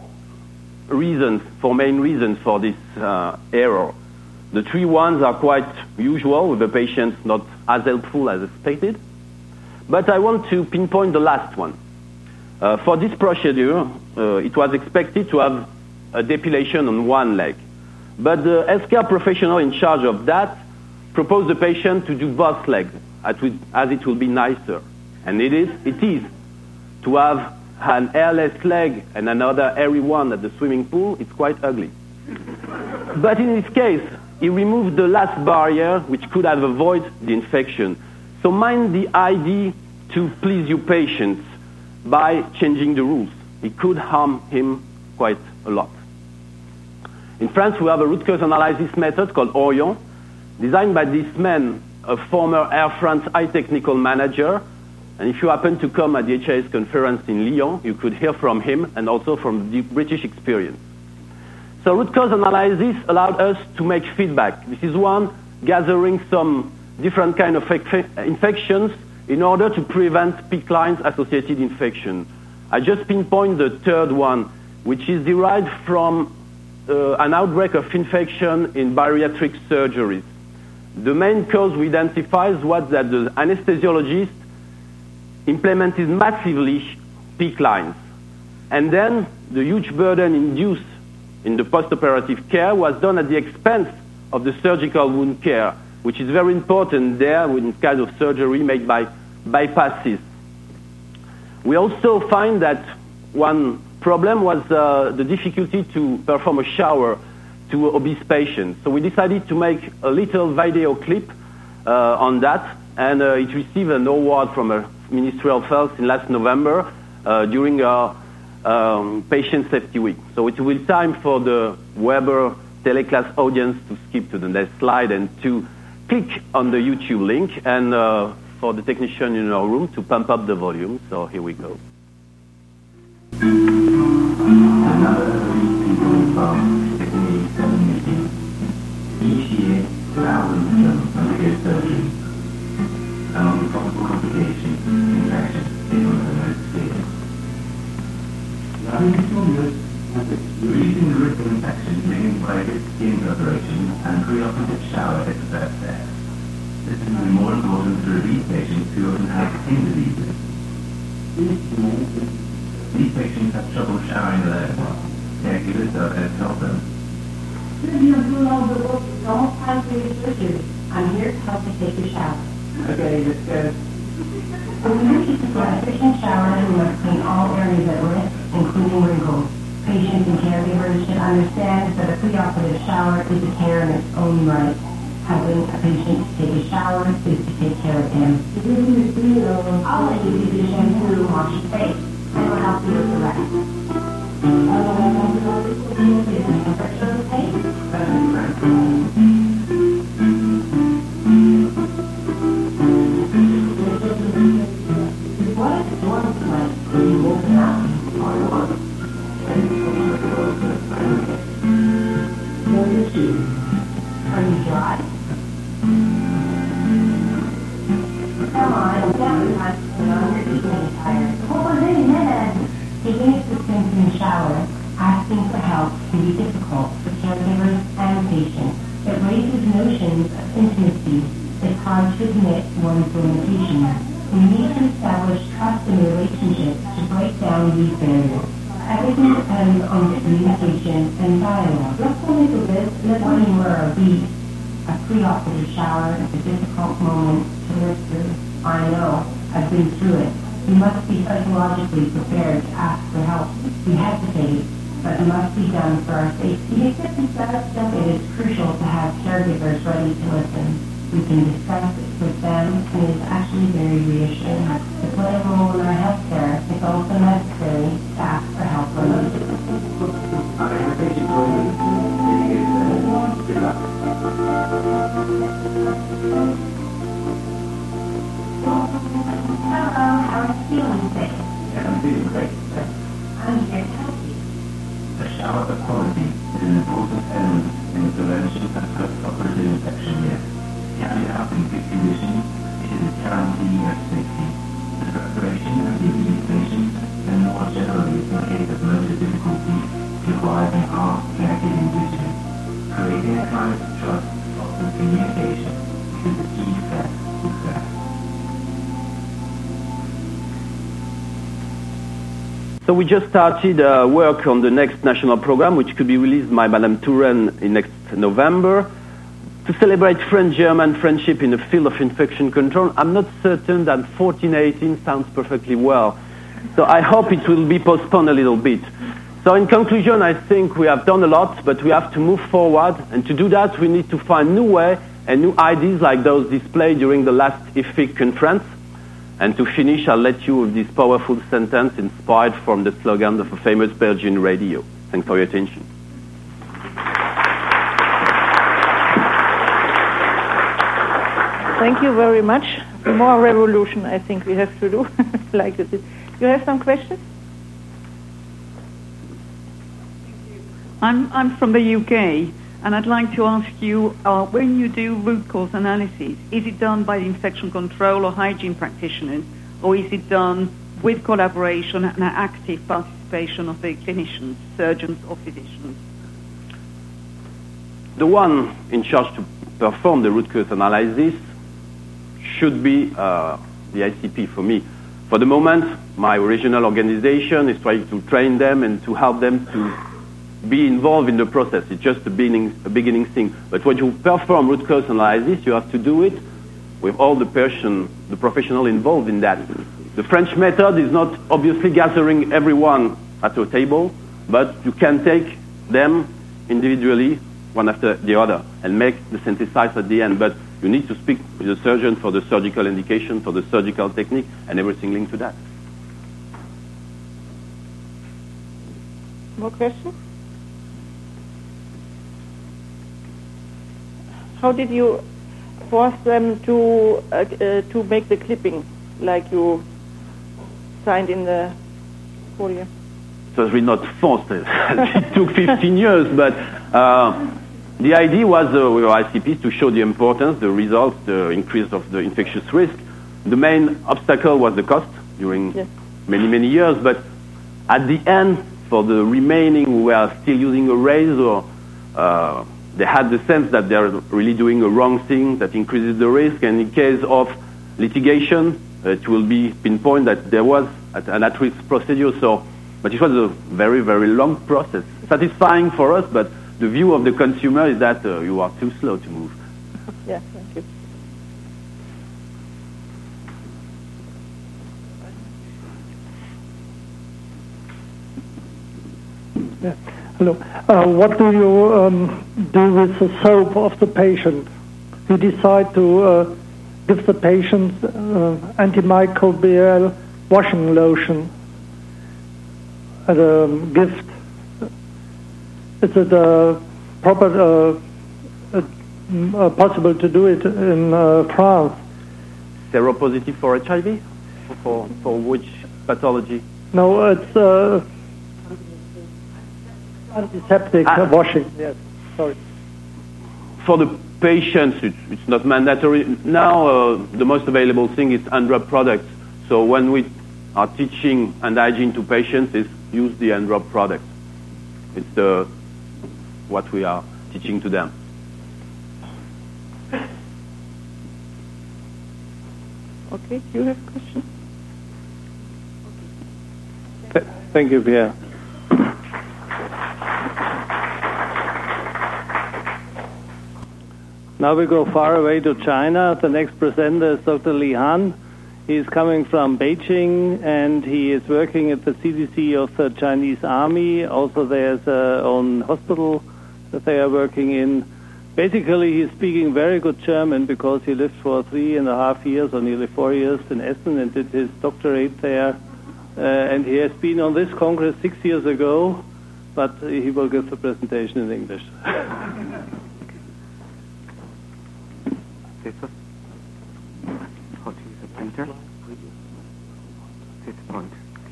main reasons for this error. The three ones are quite usual, with the patients not as helpful as expected. But I want to pinpoint the last one. For this procedure, it was expected to have a depilation on one leg. But the healthcare professional in charge of that proposed the patient to do both legs, as it will be nicer. And it is to have an hairless leg and another hairy one at the swimming pool. It's quite ugly. But in this case, he removed the last barrier which could have avoided the infection. So mind the idea to please your patients by changing the rules. It could harm him quite a lot. In France, we have a root cause analysis method called Orion, designed by this man, a former Air France high technical manager. And if you happen to come at the HIS conference in Lyon, you could hear from him and also from the British experience. So root cause analysis allowed us to make feedback. This is one gathering some different kind of infections in order to prevent PICC lines associated infection. I just pinpoint the third one, which is derived from an outbreak of infection in bariatric surgeries. The main cause we identified was that the anesthesiologist implemented massively PICC lines. And then the huge burden induced in the post-operative care was done at the expense of the surgical wound care, which is very important there with this kind of surgery made by bypasses. We also find that one problem was the difficulty to perform a shower to obese patients. So we decided to make a little video clip on that, and it received an award from a Ministry of Health in last November during our Patient Safety Week. So it will be time for the Weber teleclass audience to skip to the next slide and to click on the YouTube link, and for the technician in our room to pump up the volume. So here we go. Another 3 people involved technique meeting. Each year, thousands of them undergo surgery. Among the possible complications, infection is one of the most serious. The reason the risk of infection linked by skin preparation and preoperative shower is the first step. This is even more important for these patients who often have skin diseases. These patients have trouble showering alone. Caregivers are there to help them. You're doing all the work. It's almost time for your surgery. I'm here to help you take your shower. Okay, let's go. When you keep a efficient shower, you must clean all areas at risk, including wrinkles. Patients and caregivers should understand that a preoperative shower is a care in its own right. Helping a patient take a shower is to take care of him. I'll let you use the shampoo and wash your face, and we'll help you with the rest. Is the temperature okay? What if it was like you woken up or what? Are you dry? Come on, down your feet getting tired. Hold on a minute. Taking assistance in the shower, asking for help can be difficult for caregivers and patients. It raises notions of intimacy. It's hard to admit one's limitations. We need to establish trust in relationships to break down these barriers. Everything depends on communication and dialogue. Let's go into this. When you are obese, a preoperative shower is a difficult moment to live through. I know. I've been through it. You must be psychologically prepared to ask for help. We hesitate, but it must be done for our safety. It is crucial to have caregivers ready to listen. We can discuss it with them, and it is actually very reassuring. To play a role in our healthcare, it's also necessary to ask for help when needed. Hello, how are you feeling today? Yeah, I'm feeling great. I'm here to help you. The shower quality is an important element in the prevention of post-operative infection. Carried out in good condition, it is a guarantee of safety. The preparation of the acute patients, and more generally in case of motor difficulties, requires an art caregiving vision. Creating a climate of trust, open communication, is the key step to success. So we just started work on the next national program, which could be released by Madame Touren in next November, to celebrate French-German friendship in the field of infection control. I'm not certain that 1418 sounds perfectly well. So I hope it will be postponed a little bit. So in conclusion, I think we have done a lot, but we have to move forward. And to do that, we need to find new ways and new ideas like those displayed during the last IFIC conference. And to finish, I'll let you with this powerful sentence inspired from the slogan of a famous Belgian radio. Thanks for your attention. Thank you very much. More revolution, I think we have to do. Like this. You have some questions? I'm from the UK, and I'd like to ask you, when you do root cause analysis, is it done by the infection control or hygiene practitioners, or is it done with collaboration and active participation of the clinicians, surgeons or physicians? The one in charge to perform the root cause analysis should be the ICP for me. For the moment, my regional organization is trying to train them and to help them to be involved in the process. It's just a beginning thing. But when you perform root cause analysis, you have to do it with all the professional involved in that. The French method is not obviously gathering everyone at a table, but you can take them individually, one after the other, and make the synthesis at the end. But you need to speak with the surgeon for the surgical indication, for the surgical technique, and everything linked to that. More questions? how did you force them to make the clipping like you signed in the folio? It was really not forced. It took 15 years, but the idea was with our ICPs to show the importance, the results, the increase of the infectious risk. The main obstacle was the cost during many years, but at the end, for the remaining who were still using a razor, they had the sense that they are really doing a wrong thing that increases the risk, and in case of litigation, it will be pinpointed that there was an at-risk procedure. But it was a very long process. Satisfying for us, but the view of the consumer is that you are too slow to move. Yeah, thank you. Yeah. Hello. What do you do with the soap of the patient? You decide to give the patient antimicrobial washing lotion as a gift. Is it proper possible to do it in France? Seropositive for HIV? For which pathology? No, it's antiseptic washing. Yes, sorry. For the patients, it's not mandatory. Now, the most available thing is N-drop products. So when we are teaching hand hygiene to patients, is use the N-drop product. It's what we are teaching to them. Okay, you have a question? Thank you, Pierre. Now we go far away to China. The next presenter is Dr. Li Han. He is coming from Beijing, and he is working at the CDC of the Chinese Army. Also, there's a own hospital that they are working in. Basically, he's speaking very good German because he lived for 3.5 years or nearly 4 years in Essen and did his doctorate there. And he has been on this Congress 6 years ago, but he will give the presentation in English. How to use a printer? This point.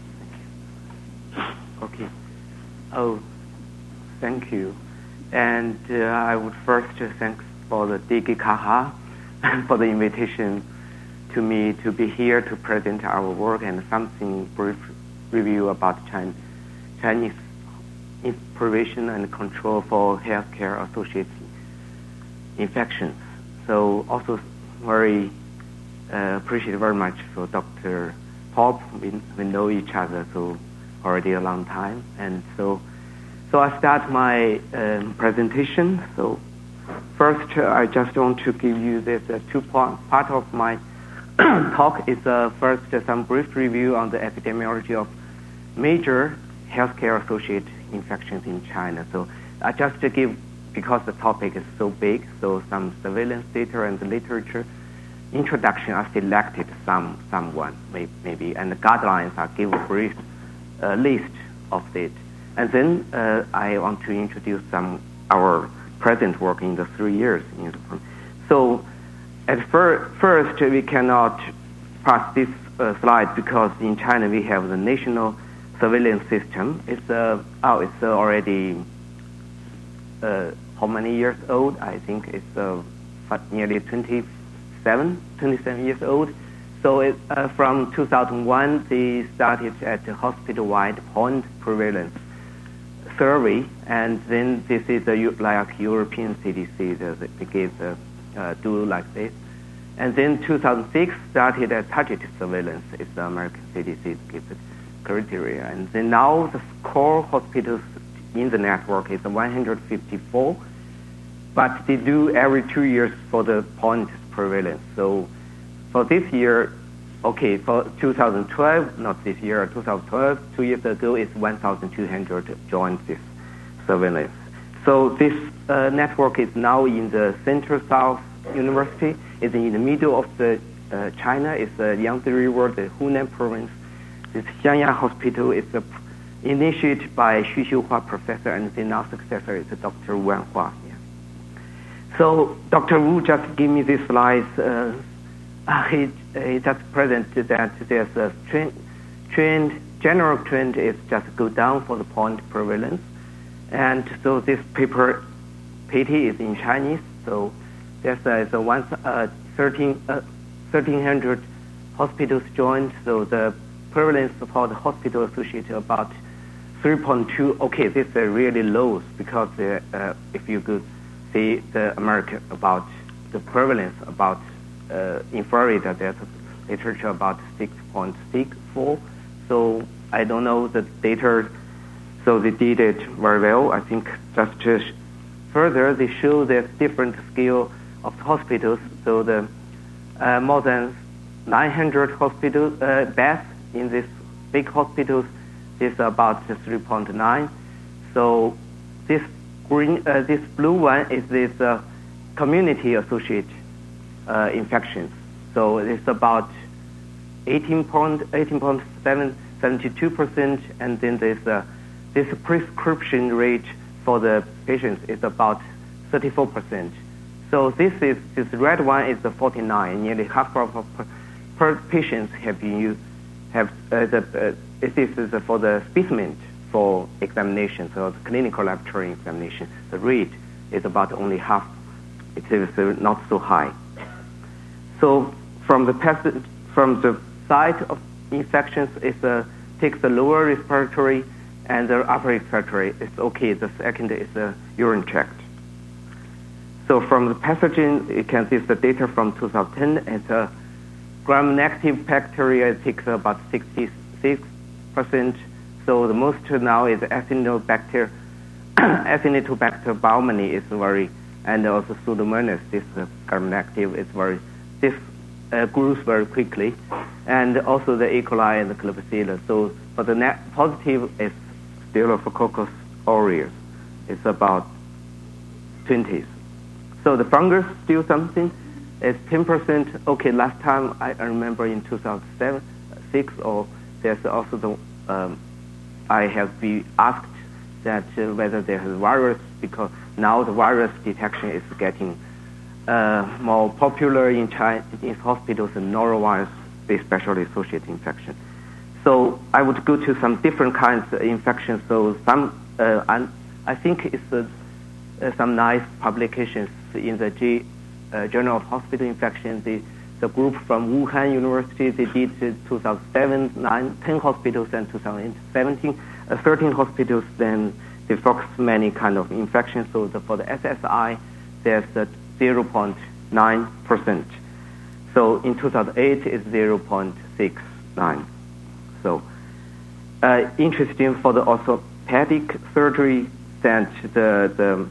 Okay. Oh, thank you. And I would first thank for the DGKH for the invitation to me to be here to present our work and something brief review about Chinese prevention and control for healthcare associated infections. So also very appreciate very much for Dr. Pop. We know each other so already a long time, and so I start my presentation. So first, I just want to give you this part of my talk is first some brief review on the epidemiology of major healthcare associated infections in China. So I just give, because the topic is so big, so some surveillance data and the literature introduction, I selected someone maybe, and the guidelines I give a brief list of it. And then I want to introduce our present work in the 3 years. So at first we cannot pass this slide because in China we have the national surveillance system. It's already how many years old? I think it's nearly 27 years old. So from 2001, they started at the hospital-wide point prevalence survey, and then this is like European CDC, they give do like this. And then 2006 started a targeted surveillance. It's the American CDC gives it criteria. And then now the core hospitals in the network is 154, but they do every 2 years for the point prevalence. So for this year, okay, for 2012, not this year, 2012, 2 years ago, is 1,200 joined this surveillance. So this network is now in the Central-South University. It's in the middle of the China. It's the Yangtze River, the Hunan province. This Xianya Hospital is initiated by Xu Xiuhua professor, and the now successor is Dr. Wan Hua. Yeah. So Dr. Wu just gave me these slides. He just presented that there's a general trend is just go down for the point prevalence. And so this paper, PT, is in Chinese. So there's 1,300 hospitals joined. So the prevalence for the hospital associated about 3.2. Okay, this is really low because if you could see the American about the prevalence about in Florida, there's literature about 6.64. So I don't know the data. So they did it very well. I think just to further, they show the different scale of the hospitals. So the more than 900 hospital beds in this big hospitals is about 3.9. So this green, this blue one is this community associated infections. So it's about 18.72%, and then this prescription rate for the patients is about 34%. So this red one is the 49. Nearly half of per patients have been used. This is for the specimen for examination, so the clinical laboratory examination. The rate is about only half. It is not so high. So from the site of infections, it takes the lower respiratory and the upper respiratory. It's okay. The second is the urine tract. So from the pathogen, you can see the data from 2010. It's a gram-negative bacteria. It takes about 66%. So the most now is Acinetobacter. Acinetobacter baumannii is very, and also Pseudomonas. This gram-negative is very. This grows very quickly, and also the E. coli and the Klebsiella. So, but the positive is Staphylococcus aureus. It's about 20s. So the fungus still something. It's 10%. Okay, last time I remember in 2007, 6, or there's also the I have been asked that whether there's a virus, because now the virus detection is getting more popular in China, in hospitals, and norovirus, especially associated infection. So I would go to some different kinds of infections. So some, I think it's some nice publications in the Journal of Hospital Infection. The group from Wuhan University, they did 2007, 10 hospitals, and 2017, 13 hospitals. Then they focused many kind of infections. So for the SSI, there's 0.9%. So in 2008, it's 0.69. So interesting for the orthopedic surgery, that the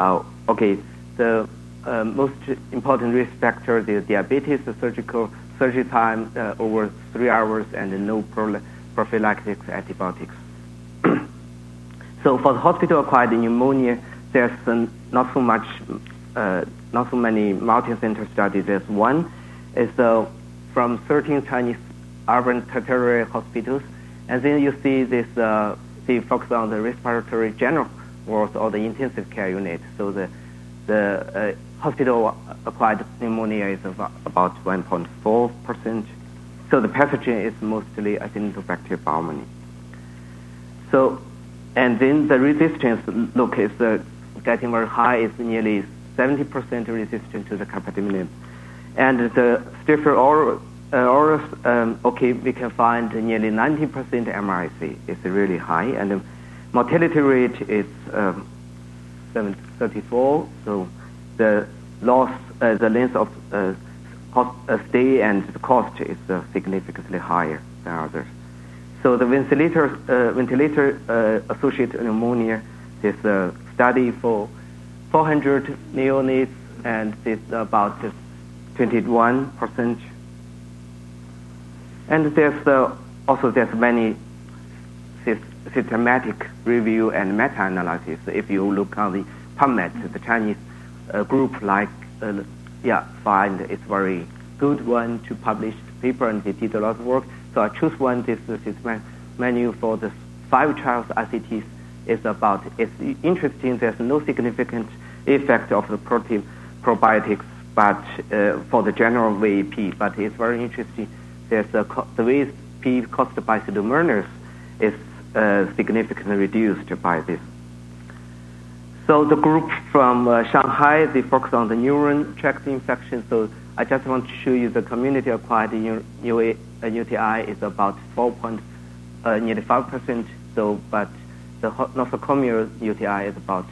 most important risk factor, the diabetes, the surgery time over 3 hours, and no prophylactic antibiotics. So for the hospital-acquired pneumonia, there's not so many multi-center studies. There's one. It's from 13 Chinese urban tertiary hospitals, and then you see this. They focus on the respiratory general wards or the intensive care unit. So the hospital-acquired pneumonia is about 1.4%. So the pathogen is mostly Acinetobacter baumannii. So, and then the resistance, look, is getting very high. It's nearly 70% resistant to the carbapenem. And the Staphylococcus aureus, okay, we can find nearly 90% MRSA. It's really high, and the mortality rate is 34. So the loss, the length of stay and the cost is significantly higher than others. So the ventilator-associated pneumonia, there's a study for 400 neonates, and it's about 21%. And there's also many systematic review and meta-analysis. If you look on the PubMed, the Chinese group find it's very good one to publish paper, and they did a lot of work. So I choose one. This menu for the 5 trials ICTs is about. It's interesting. There's no significant effect of the probiotics, but for the general VAP. But it's very interesting. There's the VAP caused by Pseudomonas is significantly reduced by this. So the group from Shanghai, they focus on the neuron tract infection. So I just want to show you the community-acquired UTI is about nearly 5%. So, but the nosocomial UTI is about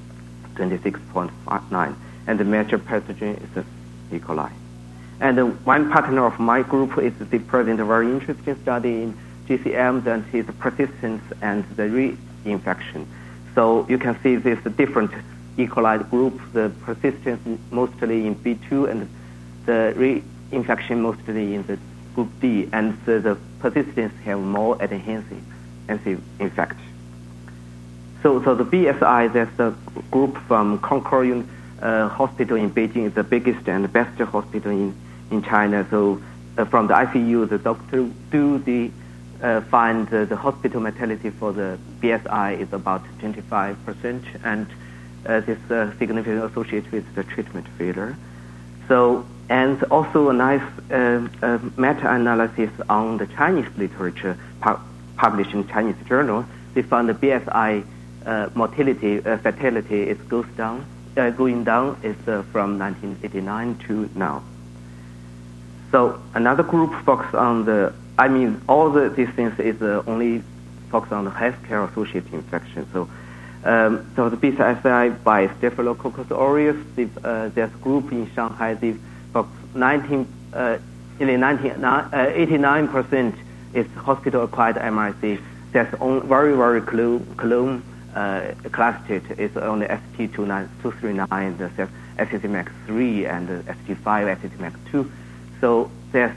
26.9, and the major pathogen is E. coli. And one partner of my group is the present very interesting study in GCM, that is persistence and the reinfection. So you can see this different E. coli group, the persistence mostly in B2 and the reinfection mostly in the group D, and the persistence have more adhesive effect. So the BSI, that's the group from Concord Hospital in Beijing, is the biggest and best hospital in China. So from the ICU, the doctor find the hospital mortality for the BSI is about 25%, and this significantly associated with the treatment failure. So, and also a nice meta-analysis on the Chinese literature published in Chinese journal. They found the BSI mortality, fatality is going down is from 1989 to now. So another group focus on all these things is only focus on the healthcare associated infection. So the BSI by Staphylococcus aureus, there's a group in Shanghai, they focus 89% is hospital-acquired MRSA. That's very, very clone clustered. It's only ST239, the SCTMAC3 and the ST5 SCTMAC2. So there's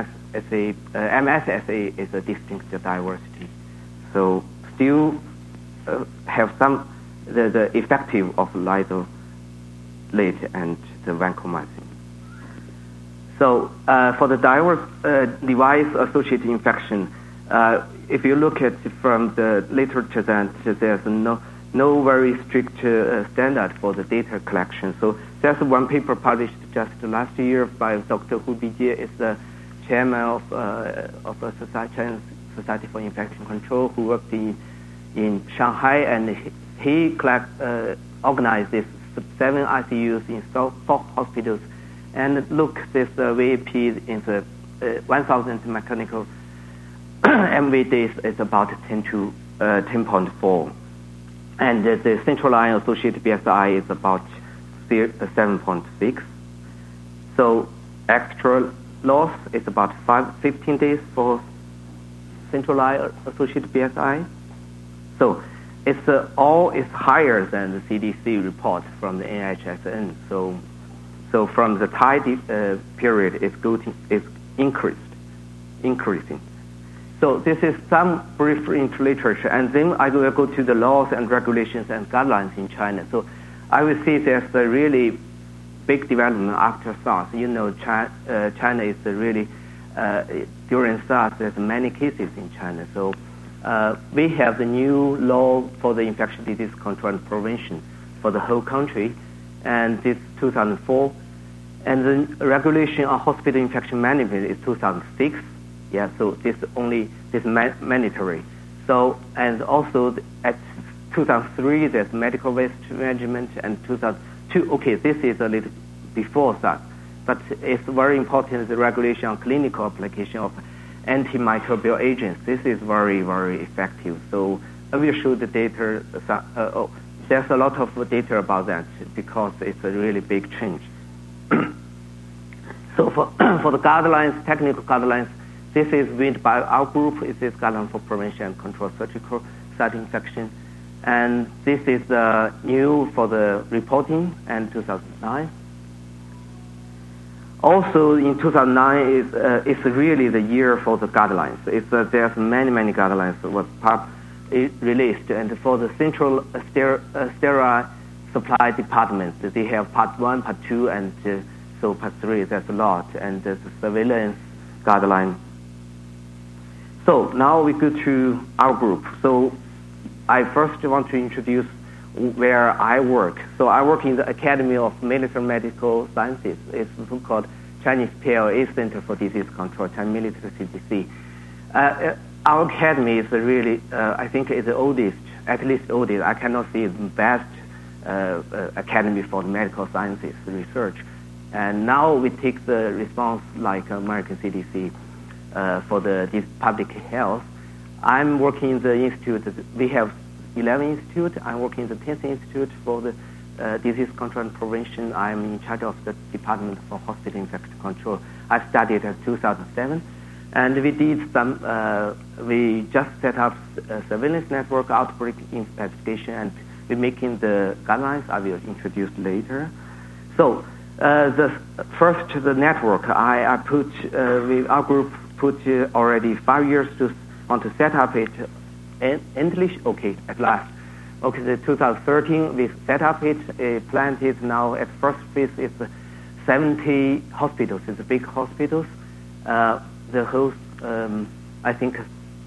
MSSA is a distinct diversity. So still have some the effective of lysolate and the vancomycin. So for the diverse device-associated infection, if you look at from the literature, that there's no very strict standard for the data collection. So there's one paper published just last year by Dr. Hu Bijie, is the chairman of a Chinese Society for Infection Control, who worked in Shanghai, and he organized this 7 ICUs in 4 hospitals, and look this VAP in the 1,000 mechanical MV days is about 10.4, and the central line associated BSI is about 7.6. So extra loss is about 15 days for central line associated BSI. So it's all is higher than the CDC report from the NHSN. So from the tide period, it's increasing. So this is some brief literature, and then I will go to the laws and regulations and guidelines in China. So I will see there's a really big development after SARS. You know, China is really, during SARS, there's many cases in China. So we have the new law for the infectious disease control and prevention for the whole country, and this 2004. And the regulation on hospital infection management is 2006. Yeah, so this mandatory. So, and also at 2003, there's medical waste management, and 2002, okay, this is a little before that, but it's very important, the regulation on clinical application of antimicrobial agents. This is very, very effective. So I will show the data. There's a lot of data about that because it's a really big change. So for the guidelines, technical guidelines, this is made by our group. It is guideline for prevention and control surgical site infection, and this is new for the reporting and 2009. Also in 2009 is really the year for the guidelines. There's many guidelines that was released, and for the central sterile supply departments, they have part 1, part 2, and so part 3. There's a lot, and there's a surveillance guideline. So now we go to our group. So I first want to introduce where I work. So I work in the Academy of Military Medical Sciences. It's so-called Chinese PLA Center for Disease Control, Chinese Military CDC. Our academy is really, I think, is the oldest, at least oldest. I cannot say it's the best academy for the medical sciences research. And now we take the response like American CDC for this public health. I'm working in the institute. We have 11 institutes. I'm working in the 10th Institute for the Disease Control and Prevention. I'm in charge of the Department for Hospital Infection Control. I studied in 2007. And we did some, we just set up a surveillance network outbreak investigation, and we're making the guidelines I will introduce later. So the network, I put, our group put already 5 years to want to set up it. English, okay, at last. Okay, the 2013 we set up it. Plant is now at first phase. It's 70 hospitals. It's big hospitals. The whole, I think,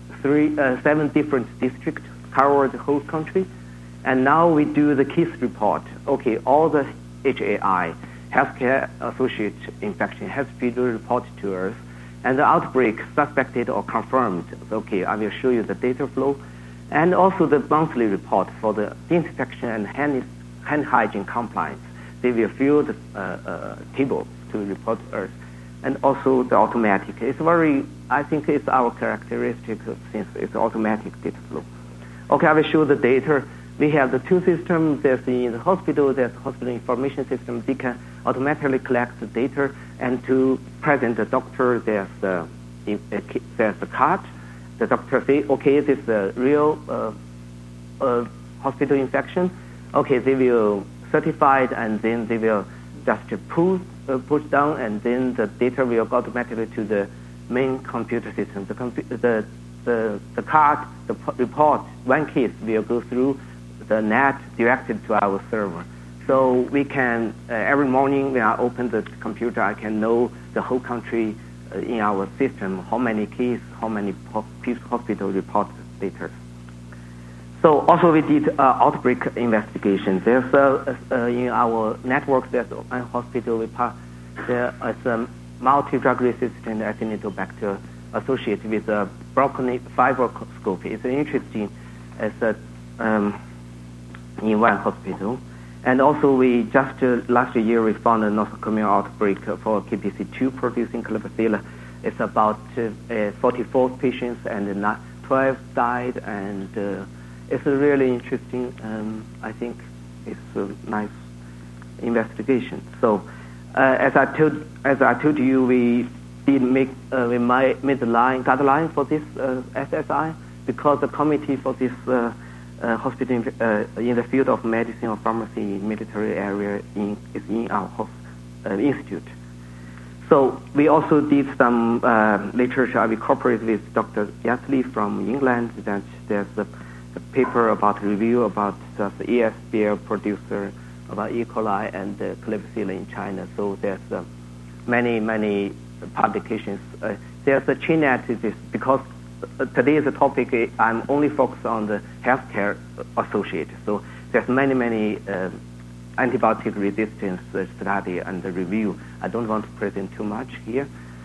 7 different districts cover the whole country. And now we do the case report. Okay, all the HAI, healthcare associated infection, has been reported to us. And the outbreak suspected or confirmed. Okay, I will show you the data flow. And also the monthly report for the disinfection and hand hygiene compliance. They will fill the table to report to us. And also the automatic. It's very, I think it's our characteristic since it's automatic data flow. Okay, I will show the data. We have the 2 systems. There's in the hospital, there's hospital information system. They can automatically collect the data, and to present the doctor, there's the card. The doctor say, okay, this is a real hospital infection. Okay, they will certify it, and then they will just push down, and then the data will go automatically to the main computer system. The card, the report, one case will go through the net directed to our server. So we can, every morning when I open the computer, I can know the whole country in our system, how many cases, how many hospital report data. So also we did outbreak investigation. There's in our network, there's a hospital, there is a multi-drug resistant Acinetobacter associated with a broken fibroscope. It's interesting as in one hospital. And also we just last year we found a nosocomial outbreak for KPC2 producing Klebsiella. It's about 44 patients and 12 died, and it's a really interesting, I think it's a nice investigation. So as I told you, we did make we made the guideline for this SSI, because the committee for this hospital in the field of medicine or pharmacy military area is in our institute. So we also did some literature. We cooperated with Dr. Yasley from England. That there's a paper about review about the ESBL producer about E. coli and Klebsiella in China. So there's many publications. There's a CHINET, because today's topic, I'm only focused on the healthcare associated. So there's many antibiotic resistance study and review. I don't want to present too much here.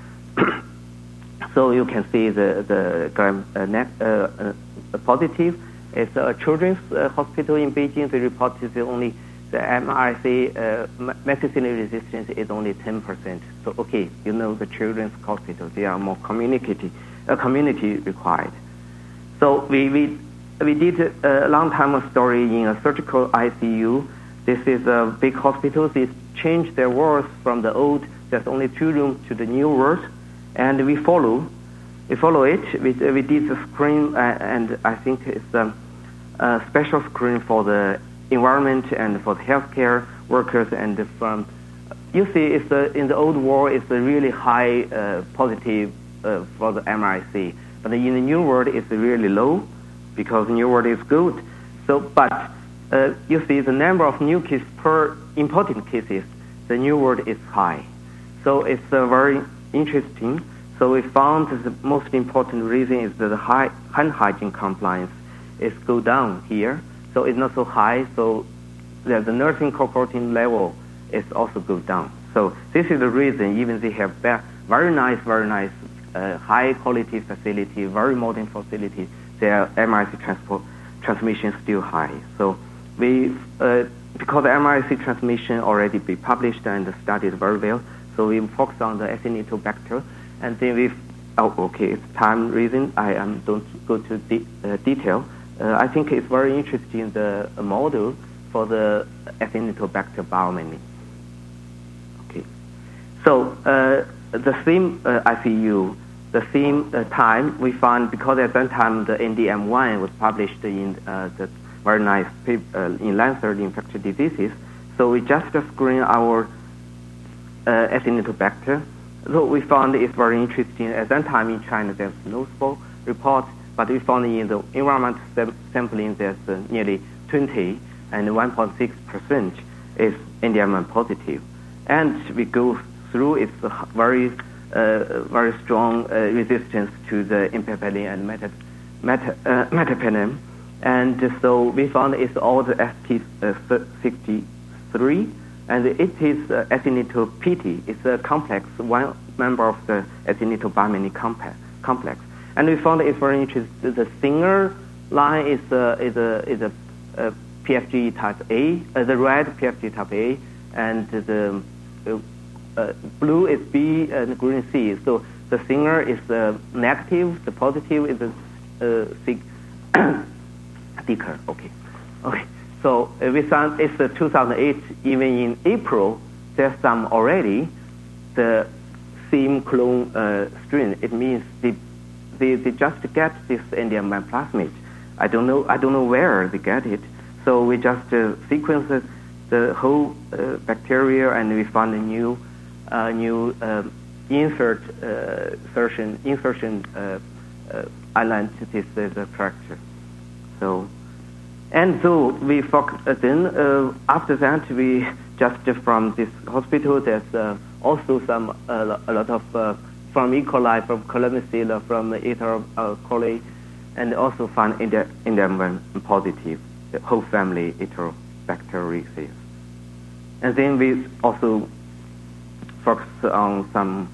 So you can see the positive. It's a children's hospital in Beijing. They reported only the MRSA methicillin resistance is only 10%. So okay, you know the children's hospital, they are more community required. So we did a long time story in a surgical ICU. This is a big hospital. They changed their wards from the old, there's only 2 rooms, to the new ward, and we follow it. We did the screen, and I think it's a special screen for the environment and for the healthcare workers. And from you see, it's in the old ward, it's a really high positive for the MRSA, but in the new world, it's really low, because the new world is good. So, but you see the number of new cases per important cases, the new world is high. So it's very interesting. So we found the most important reason is that the hand hygiene compliance is go down here. so it's not so high. So the nursing protein level is also goes down. So this is the reason even they have very nice, high quality facility, very modern facility, their MRC transmission is still high. So we, because the MRC transmission already be published and studied very well, so we focus on the Acinetobacter, and then we, it's time reason, I don't go to detail. I think it's very interesting, the model for the Acinetobacter biomimicry. Okay, so the same ICU, the same time we found, because at that time the NDM1 was published in the very nice paper in Lancet Infectious Diseases, so we just screen our Acinetobacter. So we found it's very interesting. At that time in China there's no report, but we found in the environmental sampling there's nearly 20 and 1.6% is NDM1 positive. And we go through its very strong resistance to the impevalin and metapenem. And so we found it's all the ST63, and it is acinetopPT. It's a complex, one member of the acinetobimini complex. And we found it's very interesting. The thinner line is a PFG type A, the red PFG type A, and the blue is B and green C. So the thinner is negative, the positive is thicker. Okay. So we found it's 2008. Even in April, there's some already the same clone strain. It means they just get this NDM1 plasmid. I don't know where they get it. So we just sequenced the whole bacteria, and we found a new insertion island. This is a fracture. So. And so we then after that we just from this hospital there's also some a lot of from E. coli, from Columcilla, from Erythro coli, and also found NDM1 positive, the whole family Enterobacteriaceae. And then we also focus on some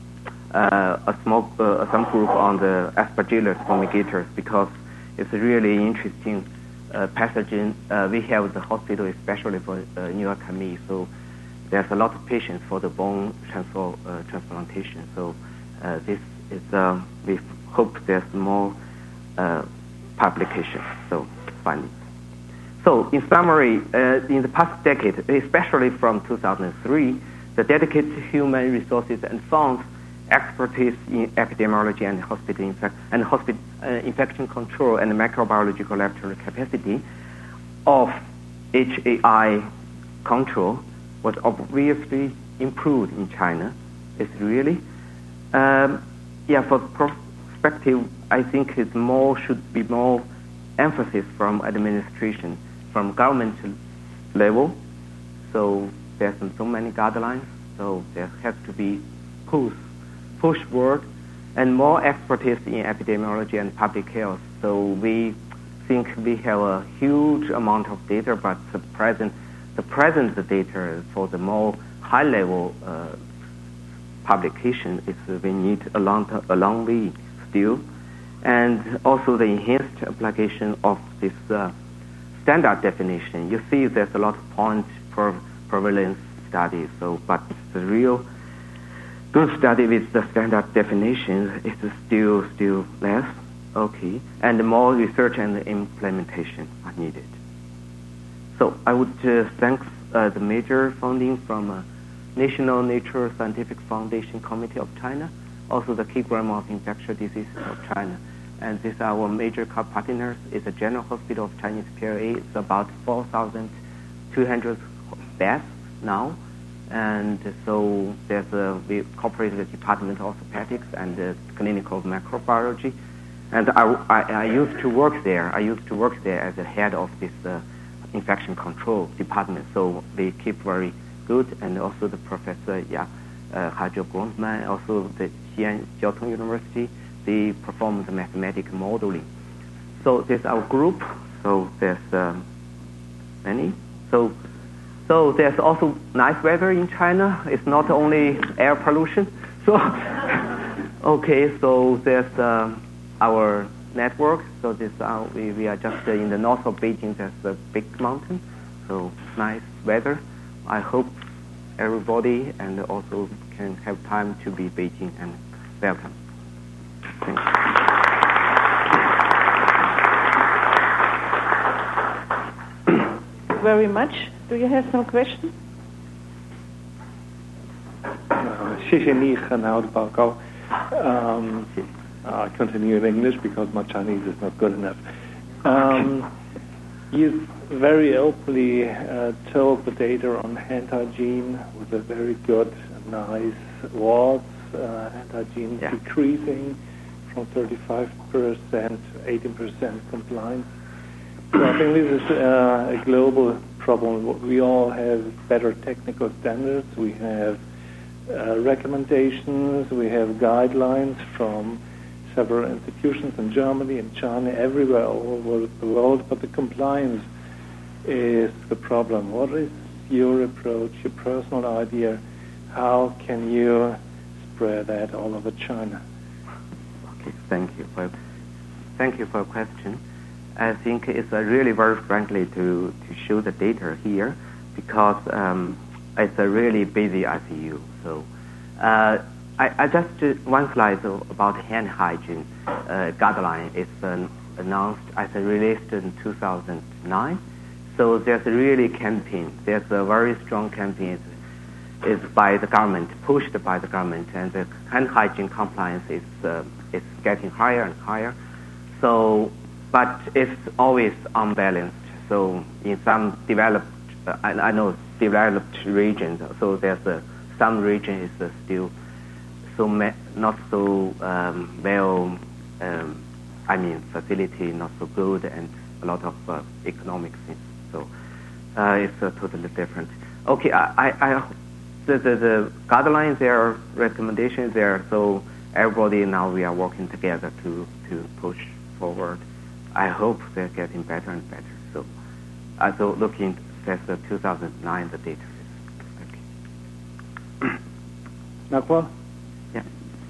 some group on the Aspergillus fumigators, because it's really interesting pathogen. We have the hospital especially for neurocami, so there's a lot of patients for the bone transplantation. So this is we hope there's more publication. So finally, so in summary, in the past decade, especially from 2003, the dedicated human resources and funds, expertise in epidemiology and infection control and microbiological laboratory capacity of HAI control was obviously improved in China. It's really, for perspective, I think it should be more emphasis from administration, from government level. So there's so many guidelines, so there has to be push forward, and more expertise in epidemiology and public health. So we think we have a huge amount of data, but the present data for the more high level publication is we need a long way still, and also the enhanced application of this standard definition. You see, there's a lot of point prevalence studies. So, but the real good study with the standard definition is still less. Okay, and more research and implementation are needed. So I would thank the major funding from National Nature Scientific Foundation Committee of China, also the Program of Infectious Diseases of China, and this our major partners is the General Hospital of Chinese PRA. It's about 4,200 beds now. And so we cooperate with the Department of Orthopedics and Clinical Microbiology. And I used to work there. I used to work there as the head of this infection control department. So they keep very good. And also the Professor Hajo Grundmann, also the Xi'an Jiao Tong University, they perform the mathematical modeling. So there's our group. So there's many. So there's also nice weather in China. It's not only air pollution. So okay, so there's our network. So this we are just in the north of Beijing. There's a big mountain. So nice weather. I hope everybody and also can have time to be Beijing and welcome. Thank you. Very much. Do you have some questions? 谢谢你很好的报告。I continue in English because my Chinese is not good enough. You very openly told the data on hand hygiene with a very good, nice words. Hand hygiene decreasing from 35% to 18% compliance. So I think this is a global problem. We all have better technical standards. We have recommendations. We have guidelines from several institutions in Germany and China, everywhere all over the world. But the compliance is the problem. What is your approach, your personal idea? How can you spread that all over China? Okay, thank you for your question. I think it's really very friendly to show the data here because it's a really busy ICU. So I just one slide about hand hygiene guideline is announced as released in 2009. So there's a really campaign. There's a very strong campaign is by the government, pushed by the government, and the hand hygiene compliance is getting higher and higher. So, but it's always unbalanced. So in some developed, I know developed regions, so there's some region is still so not so well. Facility not so good and a lot of economic things. So it's totally different. Okay, the guidelines there, recommendations there. So everybody now we are working together to push forward. I hope they're getting better and better. So also looking at the 2009 the data is okay. Nakwa? Yeah.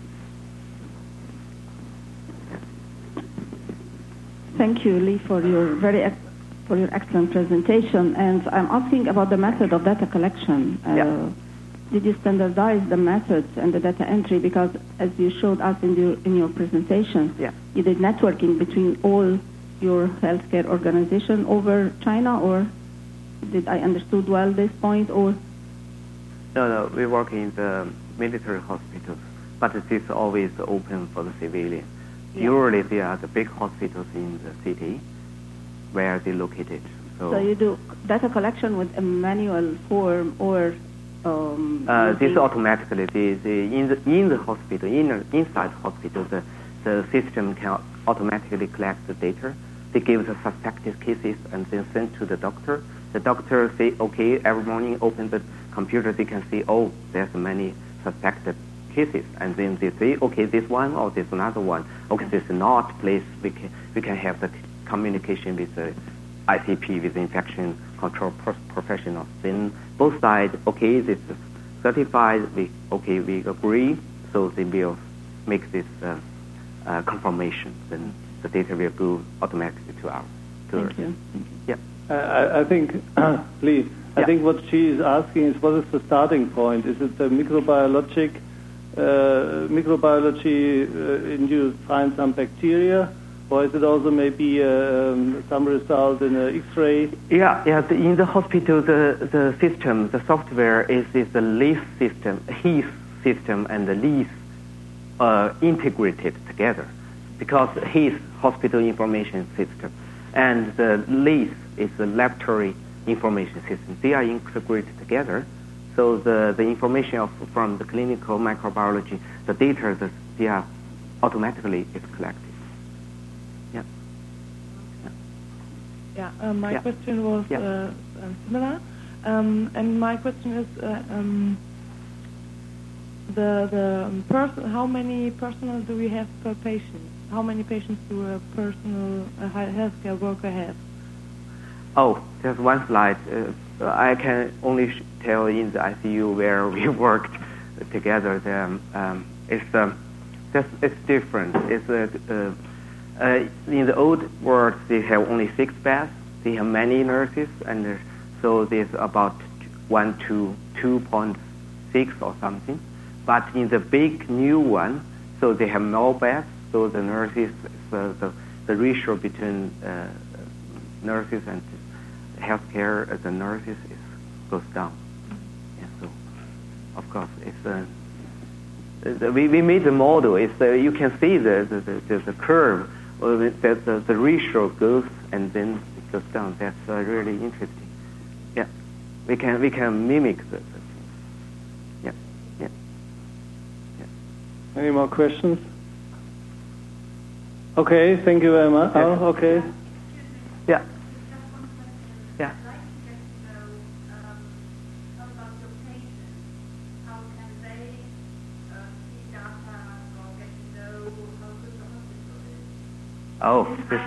Thank you, Lee, for your excellent presentation. And I'm asking about the method of data collection. Did you standardize the methods and the data entry? Because as you showed us in your presentation, you did networking between all your healthcare organization over China, or did I understood well this point? Or no, we work in the military hospitals, but it is always open for the civilian. Usually they are the big hospitals in the city where they're located. So you do data collection with a manual form or this automatically in the hospital, inside hospital, the system can automatically collect the data. They give the suspected cases and then send to the doctor. The doctor say, okay, every morning open the computer, they can see, oh, there's many suspected cases, and then they say, okay, this one or this another one. Okay, this is not, please, we can have the communication with the ICP, with the infection control professionals. Then both sides, okay, this is certified, we agree, so they will make this confirmation. Then the data will go automatically to us. Thank you. Yeah. I think, Lee, I think what she is asking is what is the starting point? Is it the microbiology and you find some bacteria, or is it also maybe some result in an X-ray? In the hospital, the system, the software is the LIS system, HIS system, and the LIS integrated together, because HIS hospital information system and the LIS is the laboratory information system. They are integrated together. So the information from the clinical microbiology, the data, they are automatically is collected. My question was similar, and my question is how many personnel do we have per patient? How many patients do a healthcare worker have? Oh, there's one slide. I can only tell in the ICU where we worked together. There, it's different. It's in the old world they have only 6 beds. They have many nurses, and so there's about 1 to 2.6 or something. But in the big new one, so they have more beds. So the nurses, the ratio between nurses and healthcare, the nurses goes down. Yeah, so of course it's we made the model. It's you can see the curve, or the ratio goes and then it goes down. That's really interesting. Yeah, we can mimic the yeah. Any more questions? Okay, thank you very much. Yes. Oh, okay. Yeah. Yeah. Oh,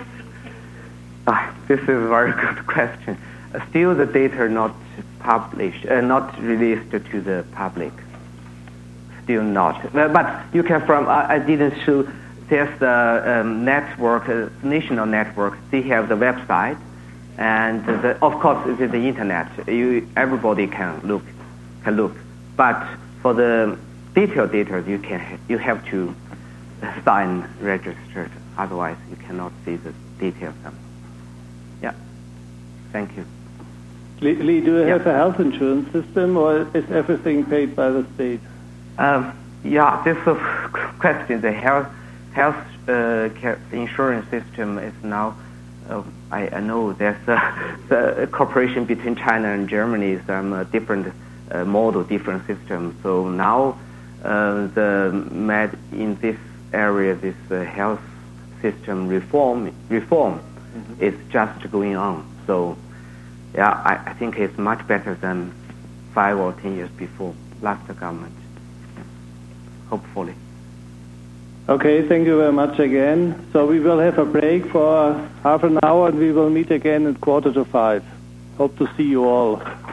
this is a very good question. Still, the data are not published, not released to the public. Still not. But you can I didn't show. There's the network, national network. They have the website, and of course, it's the internet. Everybody can look. But for the detailed data, you have to sign registered. Otherwise, you cannot see the details. Yeah. Thank you. Lee, do you have a health insurance system, or is everything paid by the state? Yeah, this is a question. The health insurance system is now. I know there's a cooperation between China and Germany. Some different model, different systems. So now in this area, this health system reform is just going on. So yeah, I think it's much better than 5 or 10 years before last government. Hopefully. Okay, thank you very much again. So we will have a break for half an hour, and we will meet again at 4:45. Hope to see you all.